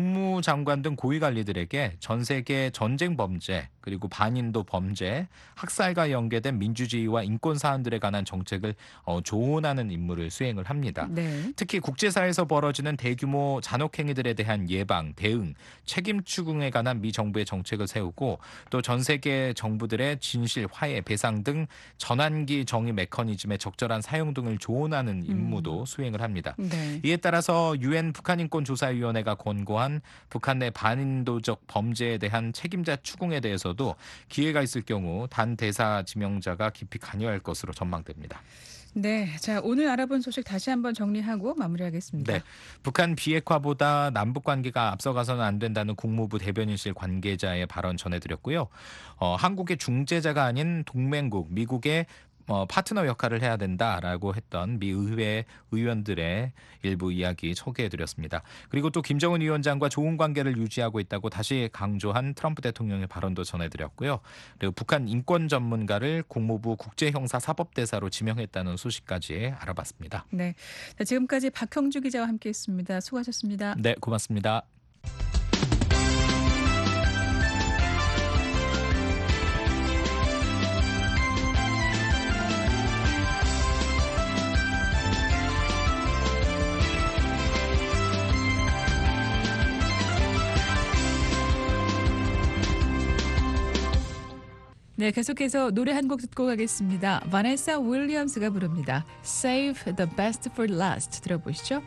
국무장관 등 고위 관리들에게 전 세계 전쟁 범죄 그리고 반인도 범죄, 학살과 연계된 민주주의와 인권 사안들에 관한 정책을 어, 조언하는 임무를 수행을 합니다. 네. 특히 국제사회에서 벌어지는 대규모 잔혹행위들에 대한 예방, 대응, 책임 추궁에 관한 미 정부의 정책을 세우고 또 전 세계 정부들의 진실, 화해, 배상 등 전환기 정의 메커니즘의 적절한 사용 등을 조언하는 임무도 음. 수행을 합니다. 네. 이에 따라서 유엔 북한인권조사위원회가 권고한 북한 내 반인도적 범죄에 대한 책임자 추궁에 대해서도 기회가 있을 경우 단 대사 지명자가 깊이 관여할 것으로 전망됩니다. 네. 자, 오늘 알아본 소식 다시 한번 정리하고 마무리하겠습니다. 네, 북한 비핵화보다 남북 관계가 앞서가서는 안 된다는 국무부 대변인실 관계자의 발언 전해드렸고요. 어, 한국의 중재자가 아닌 동맹국 미국의 어, 파트너 역할을 해야 된다라고 했던 미 의회 의원들의 일부 이야기 소개해드렸습니다. 그리고 또 김정은 위원장과 좋은 관계를 유지하고 있다고 다시 강조한 트럼프 대통령의 발언도 전해드렸고요. 그리고 북한 인권 전문가를 국무부 국제형사사법대사로 지명했다는 소식까지 알아봤습니다. 네, 자, 지금까지 박형주 기자와 함께했습니다. 수고하셨습니다. 네, 고맙습니다. 네, 계속해서 노래 한 곡 듣고 가겠습니다. 바네사 윌리엄스가 부릅니다. Save the best for last. 들어보시죠.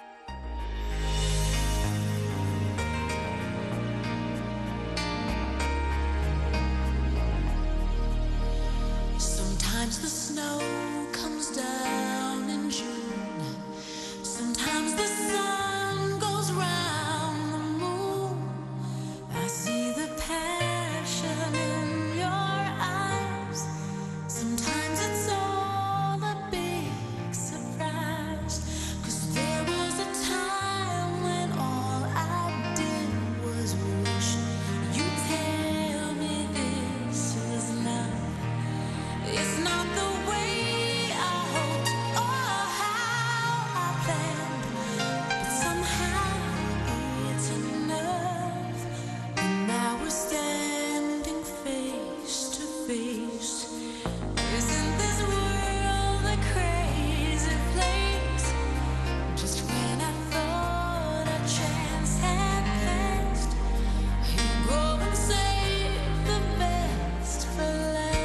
Sometimes the snow comes down in June. Sometimes the sun goes round the moon. I see the passion in your eyes. Sometimes it's all a big surprise. 'Cause there was a time when all I did was wish you tell me this is love. It's not the way I hoped or how I planned, but somehow it's enough. And now we're standing face to face. Isn't this world a crazy place? Just when I thought a chance had passed, you go and save the best for last.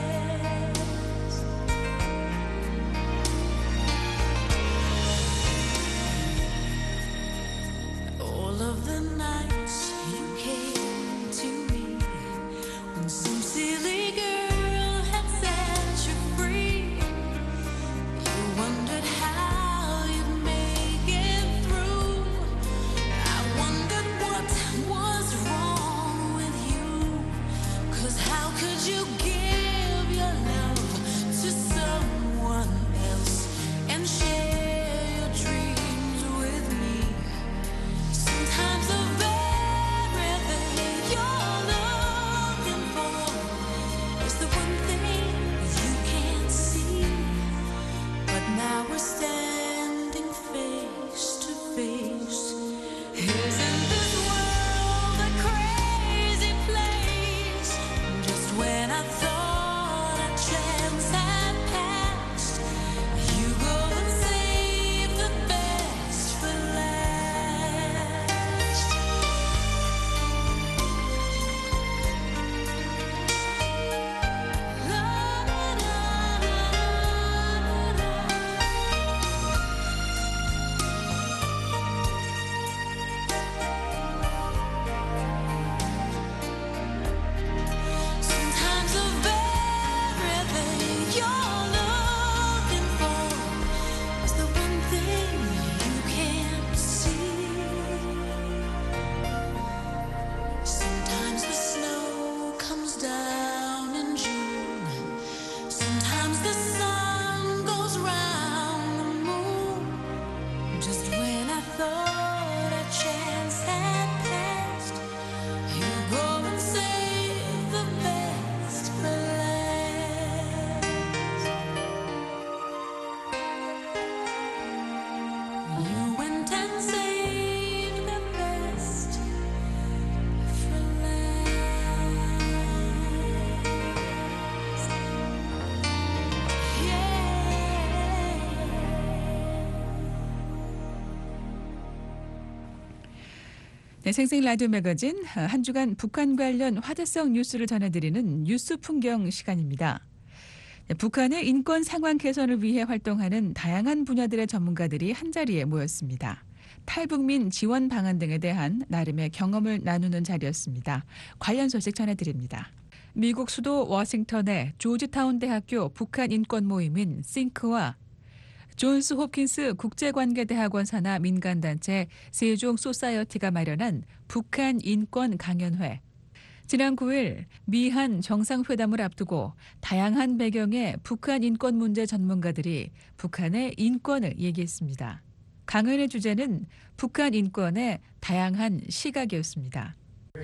All of the nights you came to me when some silly girl had set you free. You wondered how you'd make it through. I wondered what was wrong with you. 'Cause how could you give your love to someone else and share your dreams with me? Sometimes the very thing you're looking for is the one thing you can't see. But now we're standing face to face. Isn't this world a crazy place? Just when I thought a chance had passed, you go and save the best for last. La, la, la, la, la. Sometimes the very thing you're looking for is the one thing you can't see. Sometimes the snow comes down in June. Sometimes the sun goes round the moon. Just when I thought a chance had passed, you go and save the best for last. You went and saved the best for last. Yeah. 네, 생생 라디오 매거진 한 주간 북한 관련 화제성 뉴스를 전해드리는 뉴스 풍경 시간입니다. 네, 북한의 인권 상황 개선을 위해 활동하는 다양한 분야들의 전문가들이 한자리에 모였습니다. 탈북민 지원 방안 등에 대한 나름의 경험을 나누는 자리였습니다. 관련 소식 전해드립니다. 미국 수도 워싱턴의 조지타운 대학교 북한 인권 모임인 싱크와 존스 홉킨스 국제관계대학원 산하 민간단체 세종 소사이어티가 마련한 북한 인권 강연회. 지난 구일 미한 정상회담을 앞두고 다양한 배경의 북한 인권 문제 전문가들이 북한의 인권을 얘기했습니다. 강연의 주제는 북한 인권의 다양한 시각이었습니다.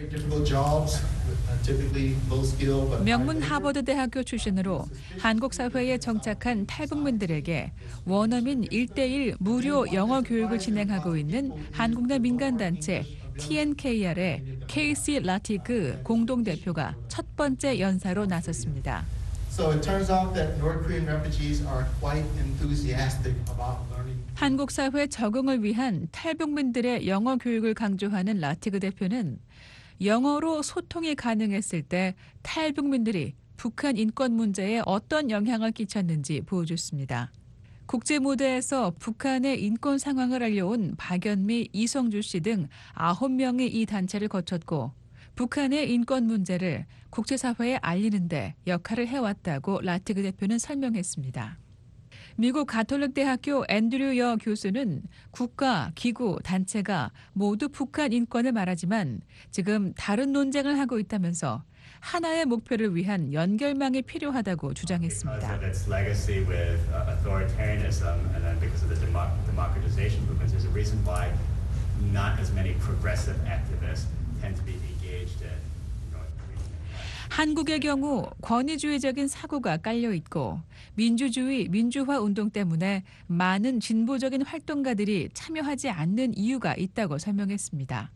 명문 하버드 대학교 출신으로 한국 사회에 정착한 탈북민들에게 원어민 일 대일 무료 영어 교육을 진행하고 있는 한국 내 민간단체 티엔케이알의 케이시 라티그 공동대표가 첫 번째 연사로 나섰습니다. So it turns out that North Korean refugees are quite enthusiastic about learning. 한국 사회 적응을 위한 탈북민들의 영어 교육을 강조하는 라티그 대표는 영어로 소통이 가능했을 때 탈북민들이 북한 인권 문제에 어떤 영향을 끼쳤는지 보여줬습니다. 국제 무대에서 북한의 인권 상황을 알려온 박연미, 이성주 씨 등 아홉 명이 이 단체를 거쳤고 북한의 인권 문제를 국제사회에 알리는 데 역할을 해왔다고 라티그 대표는 설명했습니다. 미국 가톨릭 대학교 앤드류 여 교수는 국가, 기구, 단체가 모두 북한 인권을 말하지만 지금 다른 논쟁을 하고 있다면서 하나의 목표를 위한 연결망이 필요하다고 주장했습니다. 한국의 경우 권위주의적인 사고가 깔려 있고 민주주의, 민주화 운동 때문에 많은 진보적인 활동가들이 참여하지 않는 이유가 있다고 설명했습니다.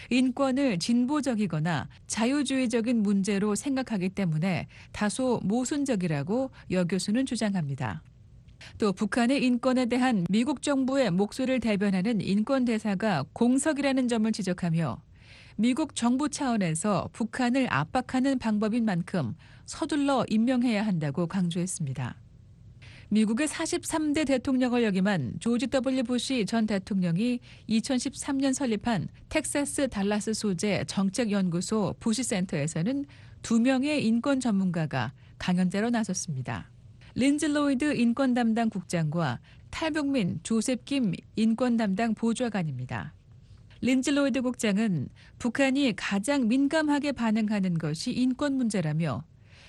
인권을 진보적이거나 자유주의적인 문제로 생각하기 때문에 다소 모순적이라고 여 교수는 주장합니다. 또 북한의 인권에 대한 미국 정부의 목소리를 대변하는 인권대사가 공석이라는 점을 지적하며 미국 정부 차원에서 북한을 압박하는 방법인 만큼 서둘러 임명해야 한다고 강조했습니다. 미국의 사십삼 대 대통령을 역임한 조지 더블유 부시 전 대통령이 이천십삼 년 설립한 텍사스 달라스 소재 정책연구소 부시센터에서는 두 명의 인권 전문가가 강연자로 나섰습니다. 린즈 로이드 인권 담당 국장과 탈북민 조셉 김 인권 담당 보좌관입니다. 린즈 로이드 국장은 북한이 가장 민감하게 반응하는 것이 인권 문제라며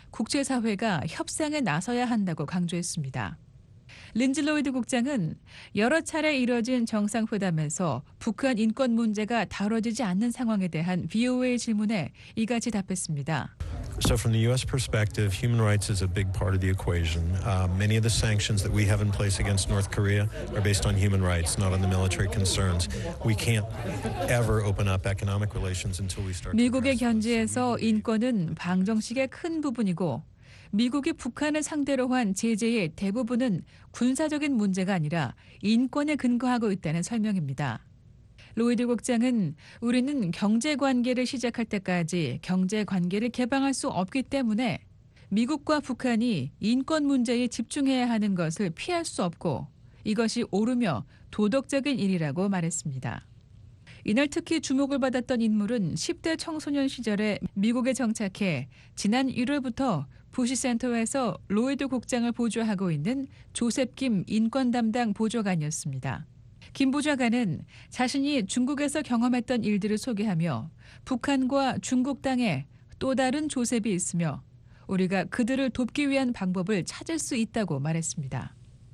국제사회가 협상에 나서야 한다고 강조했습니다. 린즈 로이드 국장은 여러 차례 이뤄진 정상회담에서 북한 인권 문제가 다뤄지지 않는 상황에 대한 브이오에이 질문에 이같이 답했습니다. So from the U S perspective, human rights is a big part of the equation. Uh, many of the sanctions that we have in place against North Korea are based on human rights, not on the military concerns. We can't ever open up economic relations until we start. 미국의 견지에서 인권은 방정식의 큰 부분이고 미국이 북한을 상대로 한 제재의 대부분은 군사적인 문제가 아니라 인권에 근거하고 있다는 설명입니다. 로이드 국장은 우리는 경제관계를 시작할 때까지 경제관계를 개방할 수 없기 때문에 미국과 북한이 인권 문제에 집중해야 하는 것을 피할 수 없고 이것이 옳으며 도덕적인 일이라고 말했습니다. 이날 특히 주목을 받았던 인물은 십 대 청소년 시절에 미국에 정착해 지난 일월부터 부시센터에서 로이드 국장을 보좌하고 있는 조셉 김 인권 담당 보좌관이었습니다. 김 보좌관은 자신이 중국에서 경험했던 일들을 소개하며 북한과 중국 땅에 또 다른 조셉이 있으며 우리가 그들을 돕기 위한 방법을 찾을 수 있다고 말했습니다.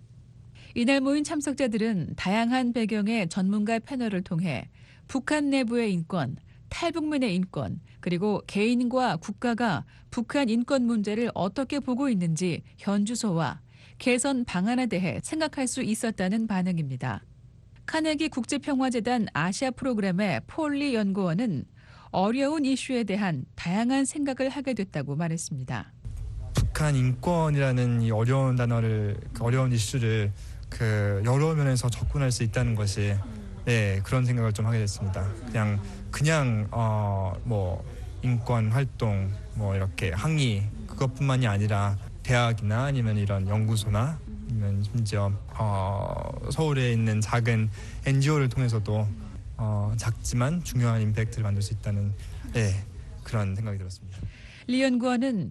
이날 모인 참석자들은 다양한 배경의 전문가 패널을 통해 북한 내부의 인권, 탈북민의 인권, 그리고 개인과 국가가 북한 인권 문제를 어떻게 보고 있는지 현주소와 개선 방안에 대해 생각할 수 있었다는 반응입니다. 카네기 국제평화재단 아시아 프로그램의 폴리 연구원은 어려운 이슈에 대한 다양한 생각을 하게 됐다고 말했습니다. 북한 인권이라는 이 어려운 단어를, 어려운 이슈를 그 여러 면에서 접근할 수 있다는 것이 네, 그런 생각을 좀 하게 됐습니다. 그냥 그냥 어, 뭐 인권 활동, 뭐 이렇게 항의 그것뿐만이 아니라 대학이나 아니면 이런 연구소나 아니면 심지어 어, 서울에 있는 작은 엔지오를 통해서도 어, 작지만 중요한 임팩트를 만들 수 있다는 네, 그런 생각이 들었습니다. 리 연구원은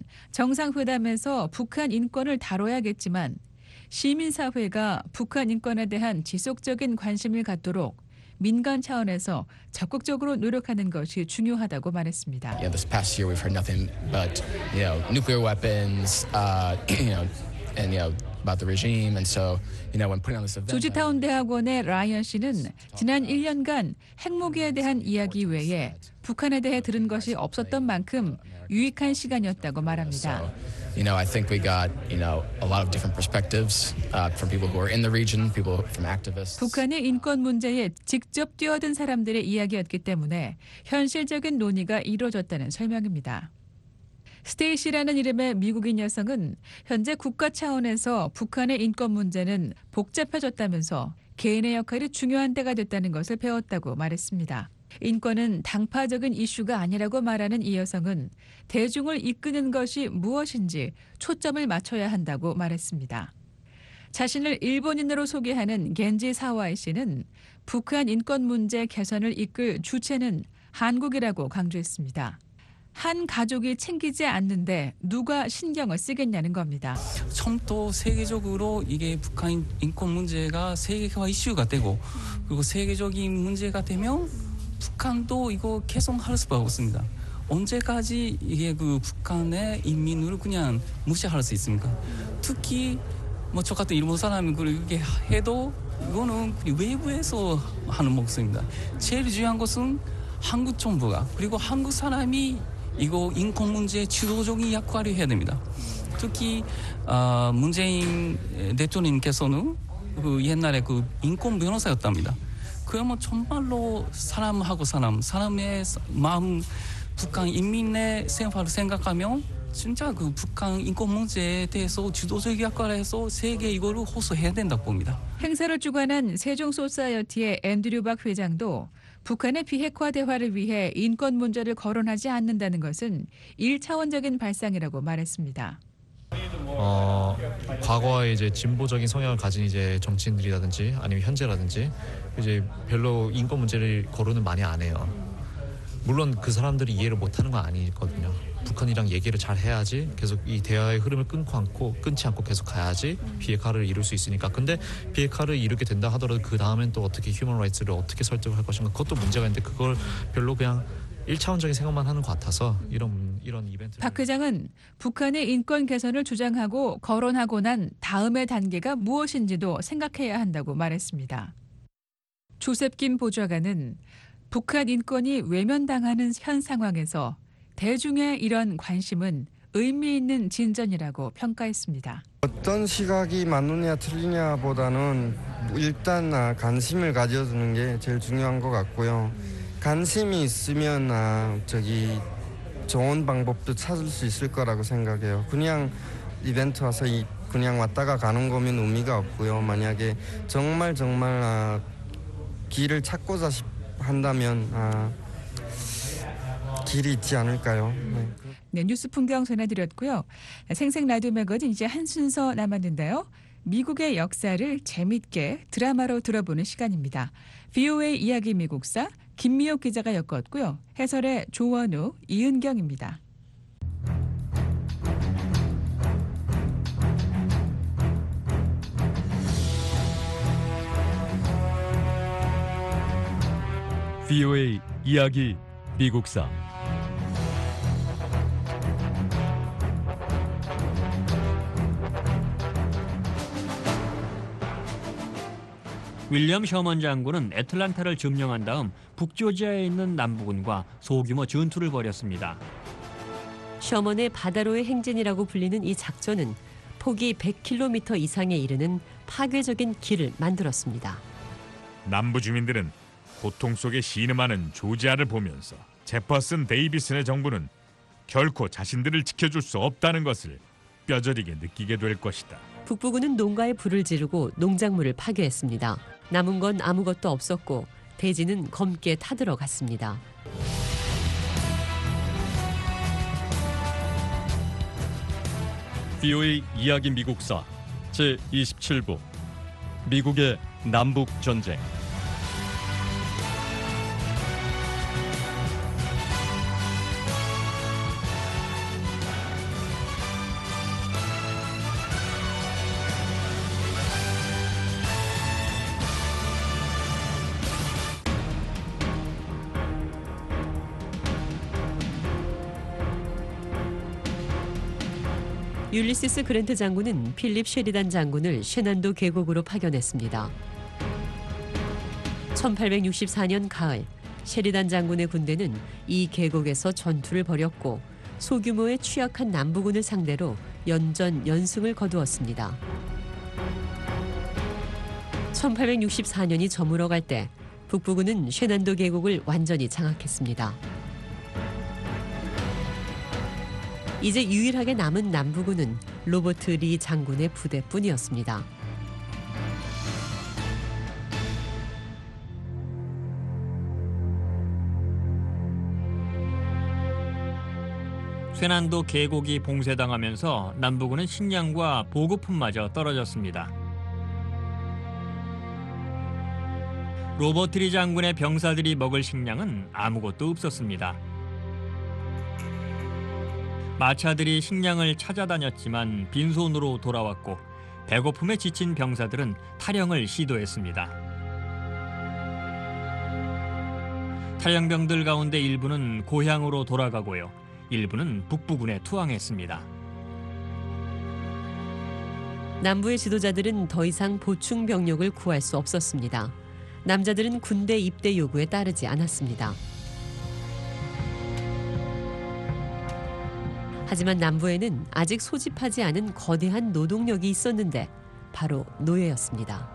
정상회담에서 북한 인권을 다뤄야겠지만 시민사회가 북한 인권에 대한 지속적인 관심을 갖도록 민간 차원에서 적극적으로 노력하는 것이 중요하다고 말했습니다. Yeah, this past year we've heard nothing but, you know, nuclear weapons, uh, you know, and you know about the regime, and so, you know, when putting on this event. 조지타운 대학원의 라이언 씨는 지난 일 년간 핵무기에 대한 이야기 외에 북한에 대해 들은 것이 없었던 만큼 유익한 시간이었다고 말합니다. You know, I think we got, you know, a lot of different perspectives uh, from people who are in the region, people from activists. 북한의 인권 문제에 직접 뛰어든 사람들의 이야기였기 때문에 현실적인 논의가 이루어졌다는 설명입니다. 스테이시라는 이름의 미국인 여성은 현재 국가 차원에서 북한의 인권 문제는 복잡해졌다면서 개인의 역할이 중요한 때가 됐다는 것을 배웠다고 말했습니다. 인권은 당파적인 이슈가 아니라고 말하는 이 여성은 대중을 이끄는 것이 무엇인지 초점을 맞춰야 한다고 말했습니다. 자신을 일본인으로 소개하는 겐지 사와이 씨는 북한 인권 문제 개선을 이끌 주체는 한국이라고 강조했습니다. 한 가족이 챙기지 않는데 누가 신경을 쓰겠냐는 겁니다. 처음부터 세계적으로 이게 북한 인권 문제가 세계화 이슈가 되고 그리고 세계적인 문제가 되면 북한도 이거 개선할 수밖에 없습니다. 언제까지 이게 그 북한의 인민을 그냥 무시할 수 있습니까? 특히 뭐 저 같은 일본 사람이 그렇게 해도 이거는 외부에서 하는 목소리입니다. 제일 중요한 것은 한국 정부가 그리고 한국 사람이 이거 인권 문제의 주도적인 역할을 해야 됩니다. 특히 어, 문재인 대통령님께서는 그 옛날에 그 인권 변호사였답니다. 그러면 정말로 사람하고 사람, 사람의 마음, 북한 인민의 생활을 생각하면 진짜 그 북한 인권 문제에 대해서 주도적 역할을 해서 세계 이거를 호소해야 된다고 봅니다. 행사를 주관한 세종소사이어티의 앤드류 박 회장도 북한의 비핵화 대화를 위해 인권 문제를 거론하지 않는다는 것은 일차원적인 발상이라고 말했습니다. 어, 과거에 이제 진보적인 성향을 가진 이제 정치인들이라든지 아니면 현재라든지 이제 별로 인권 문제를 거론은 많이 안 해요. 물론 그 사람들이 이해를 못하는 건 아니거든요. 북한이랑 얘기를 잘 해야지 계속 이 대화의 흐름을 끊고 않고 끊지 않고 계속 가야지 비핵화를 이룰 수 있으니까. 근데 비핵화를 이루게 된다 하더라도 그 다음엔 또 어떻게 휴먼 라이츠를 어떻게 설득할 것인가 그것도 문제가 있는데 그걸 별로 그냥 일차원적인 생각만 하는 것 같아서 이런 이런 이벤트. 박 회장은 북한의 인권 개선을 주장하고 거론하고 난 다음의 단계가 무엇인지도 생각해야 한다고 말했습니다. 조셉 김 보좌관은 북한 인권이 외면당하는 현 상황에서 대중의 이런 관심은 의미 있는 진전이라고 평가했습니다. 어떤 시각이 맞느냐 틀리냐보다는 일단 관심을 가져주는 게 제일 중요한 것 같고요. 관심이 있으면 아, 저기 좋은 방법도 찾을 수 있을 거라고 생각해요. 그냥 이벤트 와서 이, 그냥 왔다가 가는 거면 의미가 없고요. 만약에 정말 정말 아, 길을 찾고자 한다면 아, 길이 있지 않을까요? 네. 네, 뉴스 풍경 전해드렸고요. 생생 라디오 매거진 이제 한 순서 남았는데요. 미국의 역사를 재밌게 드라마로 들어보는 시간입니다. 브이오에이 이야기 미국사 김미옥 기자가 엮었고요. 해설의 조원우, 이은경입니다. 브이오에이 이야기 미국사 윌리엄 셔먼 장군은 애틀란타를 점령한 다음 북조지아에 있는 남부군과 소규모 전투를 벌였습니다. 셔먼의 바다로의 행진이라고 불리는 이 작전은 폭이 백 킬로미터 이상에 이르는 파괴적인 길을 만들었습니다. 남부 주민들은 고통 속에 신음하는 조지아를 보면서 제퍼슨 데이비슨의 정부는 결코 자신들을 지켜줄 수 없다는 것을 뼈저리게 느끼게 될 것이다. 북부군은 농가에 불을 지르고 농작물을 파괴했습니다. 남은 건 아무것도 없었고 대지는 검게 타들어갔습니다. 브이오에이 이야기 미국사 제이십칠 부 미국의 남북 전쟁. 율리시스 그랜트 장군은 필립 쉐리단 장군을 셰난도 계곡으로 파견했습니다. 천팔백육십사 년 가을 쉐리단 장군의 군대는 이 계곡에서 전투를 벌였고 소규모의 취약한 남부군을 상대로 연전 연승을 거두었습니다. 천팔백육십사 년이 저물어갈 때 북부군은 셰난도 계곡을 완전히 장악했습니다. 이제 유일하게 남은 남부군은 로버트 리 장군의 부대뿐이었습니다. 쇠난도 계곡이 봉쇄당하면서 남부군은 식량과 보급품마저 떨어졌습니다. 로버트 리 장군의 병사들이 먹을 식량은 아무것도 없었습니다. 마차들이 식량을 찾아다녔지만 빈손으로 돌아왔고 배고픔에 지친 병사들은 탈영을 시도했습니다. 탈영병들 가운데 일부는 고향으로 돌아가고요. 일부는 북부군에 투항했습니다. 남부의 지도자들은 더 이상 보충 병력을 구할 수 없었습니다. 남자들은 군대 입대 요구에 따르지 않았습니다. 하지만 남부에는 아직 소집하지 않은 거대한 노동력이 있었는데 바로 노예였습니다.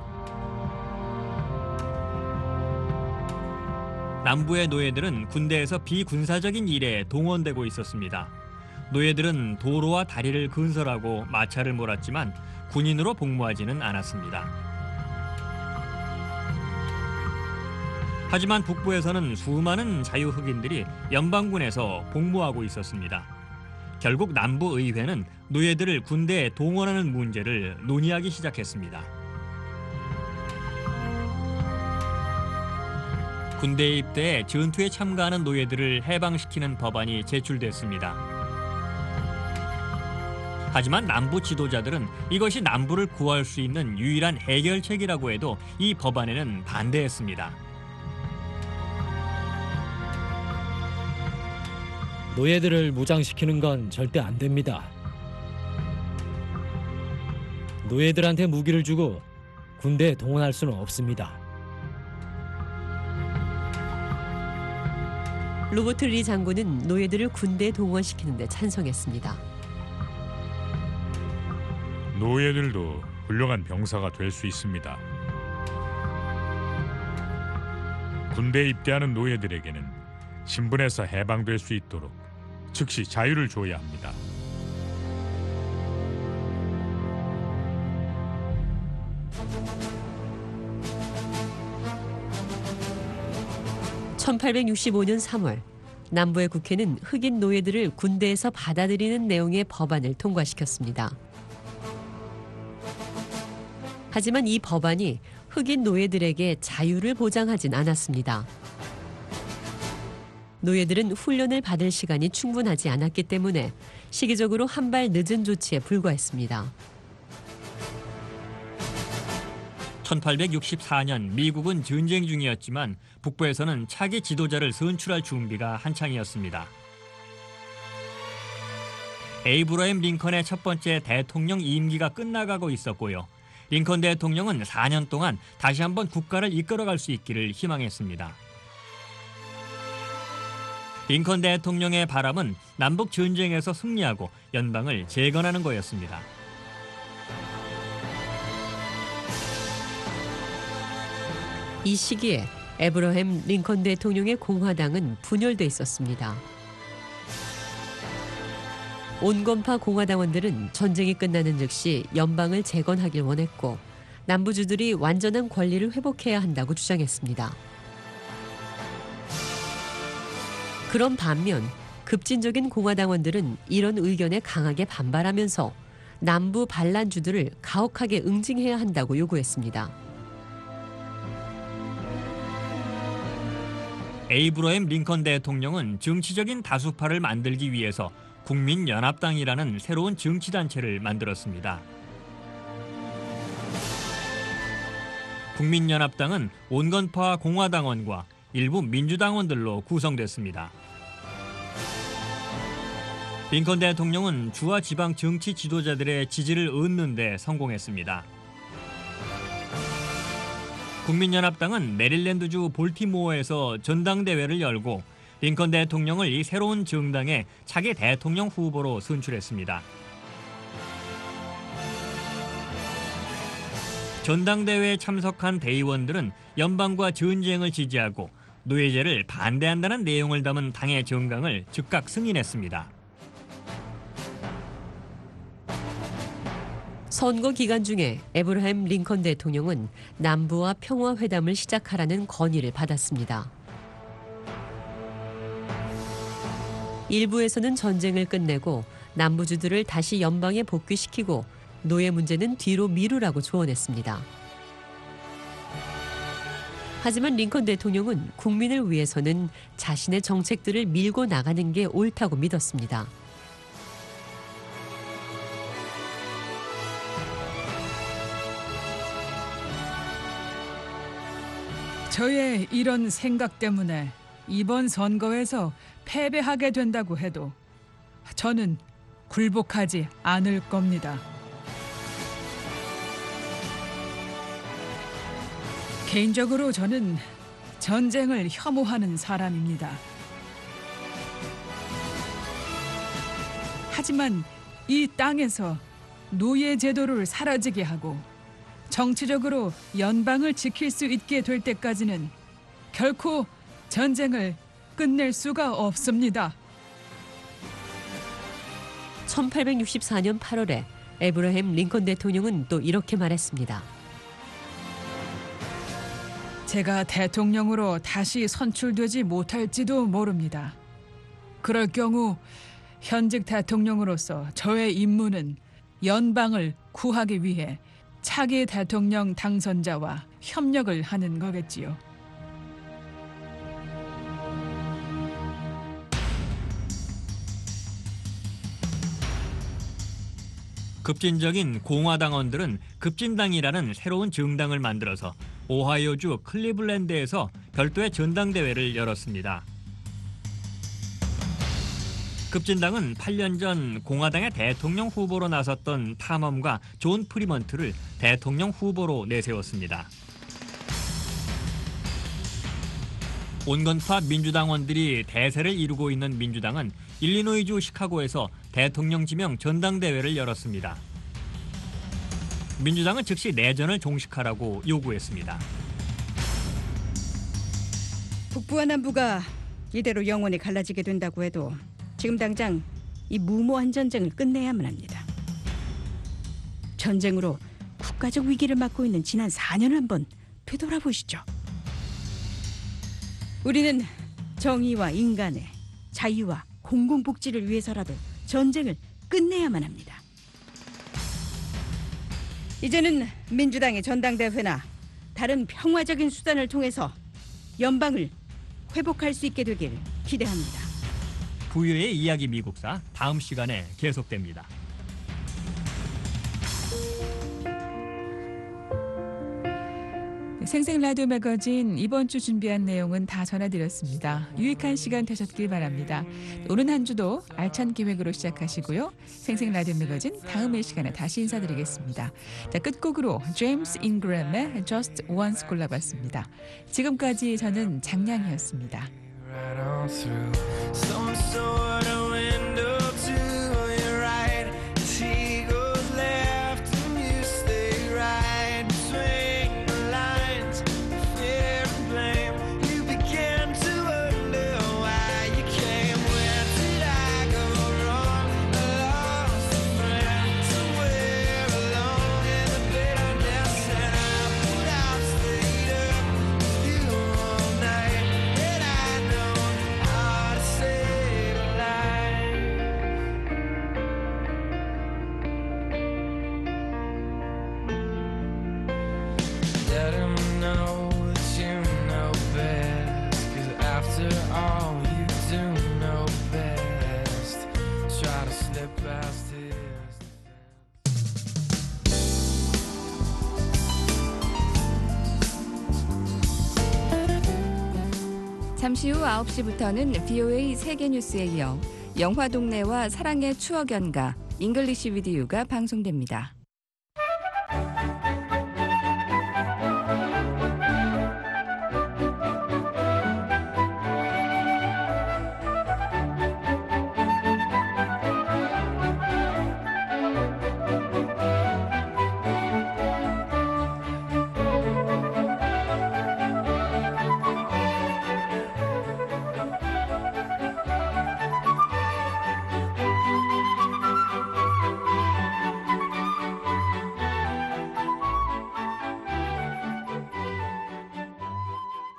남부의 노예들은 군대에서 비군사적인 일에 동원되고 있었습니다. 노예들은 도로와 다리를 건설하고 마차를 몰았지만 군인으로 복무하지는 않았습니다. 하지만 북부에서는 수많은 자유흑인들이 연방군에서 복무하고 있었습니다. 결국 남부의회는 노예들을 군대에 동원하는 문제를 논의하기 시작했습니다. 군대에 입대해 전투에 참가하는 노예들을 해방시키는 법안이 제출됐습니다. 하지만 남부 지도자들은 이것이 남부를 구할 수 있는 유일한 해결책이라고 해도 이 법안에는 반대했습니다. 노예들을 무장시키는 건 절대 안 됩니다. 노예들한테 무기를 주고 군대에 동원할 수는 없습니다. 로버트 리 장군은 노예들을 군대에 동원시키는 데 찬성했습니다. 노예들도 훌륭한 병사가 될 수 있습니다. 군대에 입대하는 노예들에게는 신분에서 해방될 수 있도록 즉시 자유를 줘야 합니다. 천팔백육십오 년 삼월 남부의 국회는 흑인 노예들을 군대에서 받아들이는 내용의 법안을 통과시켰습니다. 하지만 이 법안이 흑인 노예들에게 자유를 보장하진 않았습니다. 노예들은 훈련을 받을 시간이 충분하지 않았기 때문에 시기적으로 한 발 늦은 조치에 불과했습니다. 천팔백육십사 년 미국은 전쟁 중이었지만 북부에서는 차기 지도자를 선출할 준비가 한창이었습니다. 에이브러햄 링컨의 첫 번째 대통령 임기가 끝나가고 있었고요. 링컨 대통령은 사 년 동안 다시 한번 국가를 이끌어갈 수 있기를 희망했습니다. 링컨 대통령의 바람은 남북 전쟁에서 승리하고 연방을 재건하는 거였습니다. 이 시기에 에브러햄 링컨 대통령의 공화당은 분열돼 있었습니다. 온건파 공화당원들은 전쟁이 끝나는 즉시 연방을 재건하길 원했고 남부주들이 완전한 권리를 회복해야 한다고 주장했습니다. 그런 반면 급진적인 공화당원들은 이런 의견에 강하게 반발하면서 남부 반란주들을 가혹하게 응징해야 한다고 요구했습니다. 에이브러햄 링컨 대통령은 정치적인 다수파를 만들기 위해서 국민연합당이라는 새로운 정치단체를 만들었습니다. 국민연합당은 온건파 공화당원과 일부 민주당원들로 구성됐습니다. 링컨 대통령은 주와 지방 정치 지도자들의 지지를 얻는 데 성공했습니다. 국민연합당은 메릴랜드주 볼티모어에서 전당대회를 열고 링컨 대통령을 이 새로운 정당의 차기 대통령 후보로 선출했습니다. 전당대회에 참석한 대의원들은 연방과 전쟁을 지지하고 노예제를 반대한다는 내용을 담은 당의 정강을 즉각 승인했습니다. 선거 기간 중에 에브라임 링컨 대통령은 남부와 평화회담을 시작하라는 건의를 받았습니다. 일부에서는 전쟁을 끝내고 남부주들을 다시 연방에 복귀시키고 노예 문제는 뒤로 미루라고 조언했습니다. 하지만 링컨 대통령은 국민을 위해서는 자신의 정책들을 밀고 나가는 게 옳다고 믿었습니다. 저의 이런 생각 때문에 이번 선거에서 패배하게 된다고 해도 저는 굴복하지 않을 겁니다. 개인적으로 저는 전쟁을 혐오하는 사람입니다. 하지만 이 땅에서 노예 제도를 사라지게 하고 정치적으로 연방을 지킬 수 있게 될 때까지는 결코 전쟁을 끝낼 수가 없습니다. 천팔백육십사 년 팔월에 에브라임 링컨 대통령은 또 이렇게 말했습니다. 제가 대통령으로 다시 선출되지 못할지도 모릅니다. 그럴 경우 현직 대통령으로서 저의 임무는 연방을 구하기 위해 차기 대통령 당선자와 협력을 하는 거겠지요. 급진적인 공화당원들은 급진당이라는 새로운 정당을 만들어서 오하이오주 클리블랜드에서 별도의 전당대회를 열었습니다. 급진당은 팔 년 전 공화당의 대통령 후보로 나섰던 탐험가 존 프리먼트를 대통령 후보로 내세웠습니다. 온건파 민주당원들이 대세를 이루고 있는 민주당은 일리노이주 시카고에서 대통령 지명 전당대회를 열었습니다. 민주당은 즉시 내전을 종식하라고 요구했습니다. 북부와 남부가 이대로 영원히 갈라지게 된다고 해도 지금 당장 이 무모한 전쟁을 끝내야만 합니다. 전쟁으로 국가적 위기를 맞고 있는 지난 사 년을 한번 되돌아보시죠. 우리는 정의와 인간의 자유와 공공복지를 위해서라도 전쟁을 끝내야만 합니다. 이제는 민주당의 전당대회나 다른 평화적인 수단을 통해서 연방을 회복할 수 있게 되길 기대합니다. 부유의 이야기 미국사 다음 시간에 계속됩니다. 생생 라디오 매거진 이번 주 준비한 내용은 다 전해드렸습니다. 유익한 시간 되셨길 바랍니다. 오는 한 주도 알찬 기획으로 시작하시고요. 생생 라디오 매거진 다음의 시간에 다시 인사드리겠습니다. 자, 끝곡으로 제임스 잉그램의 Just Once 골라봤습니다. 지금까지 저는 장량이었습니다. Right on through some sort of window to your right. She goes left and you stay right. Between the lines, fear and blame. You began to wonder why you came. Where did I go wrong? I lost a friend somewhere alone in the bitterness, and I would have stayed up with you all night. And I know how to save a life. Let him know that you know best, 'cause after all you do know best. Try to slip past his 잠시 후 아홉 시부터는 비오에이 세계뉴스에 이어 영화 동네와 사랑의 추억 연가 잉글리시 위드 유가 방송됩니다.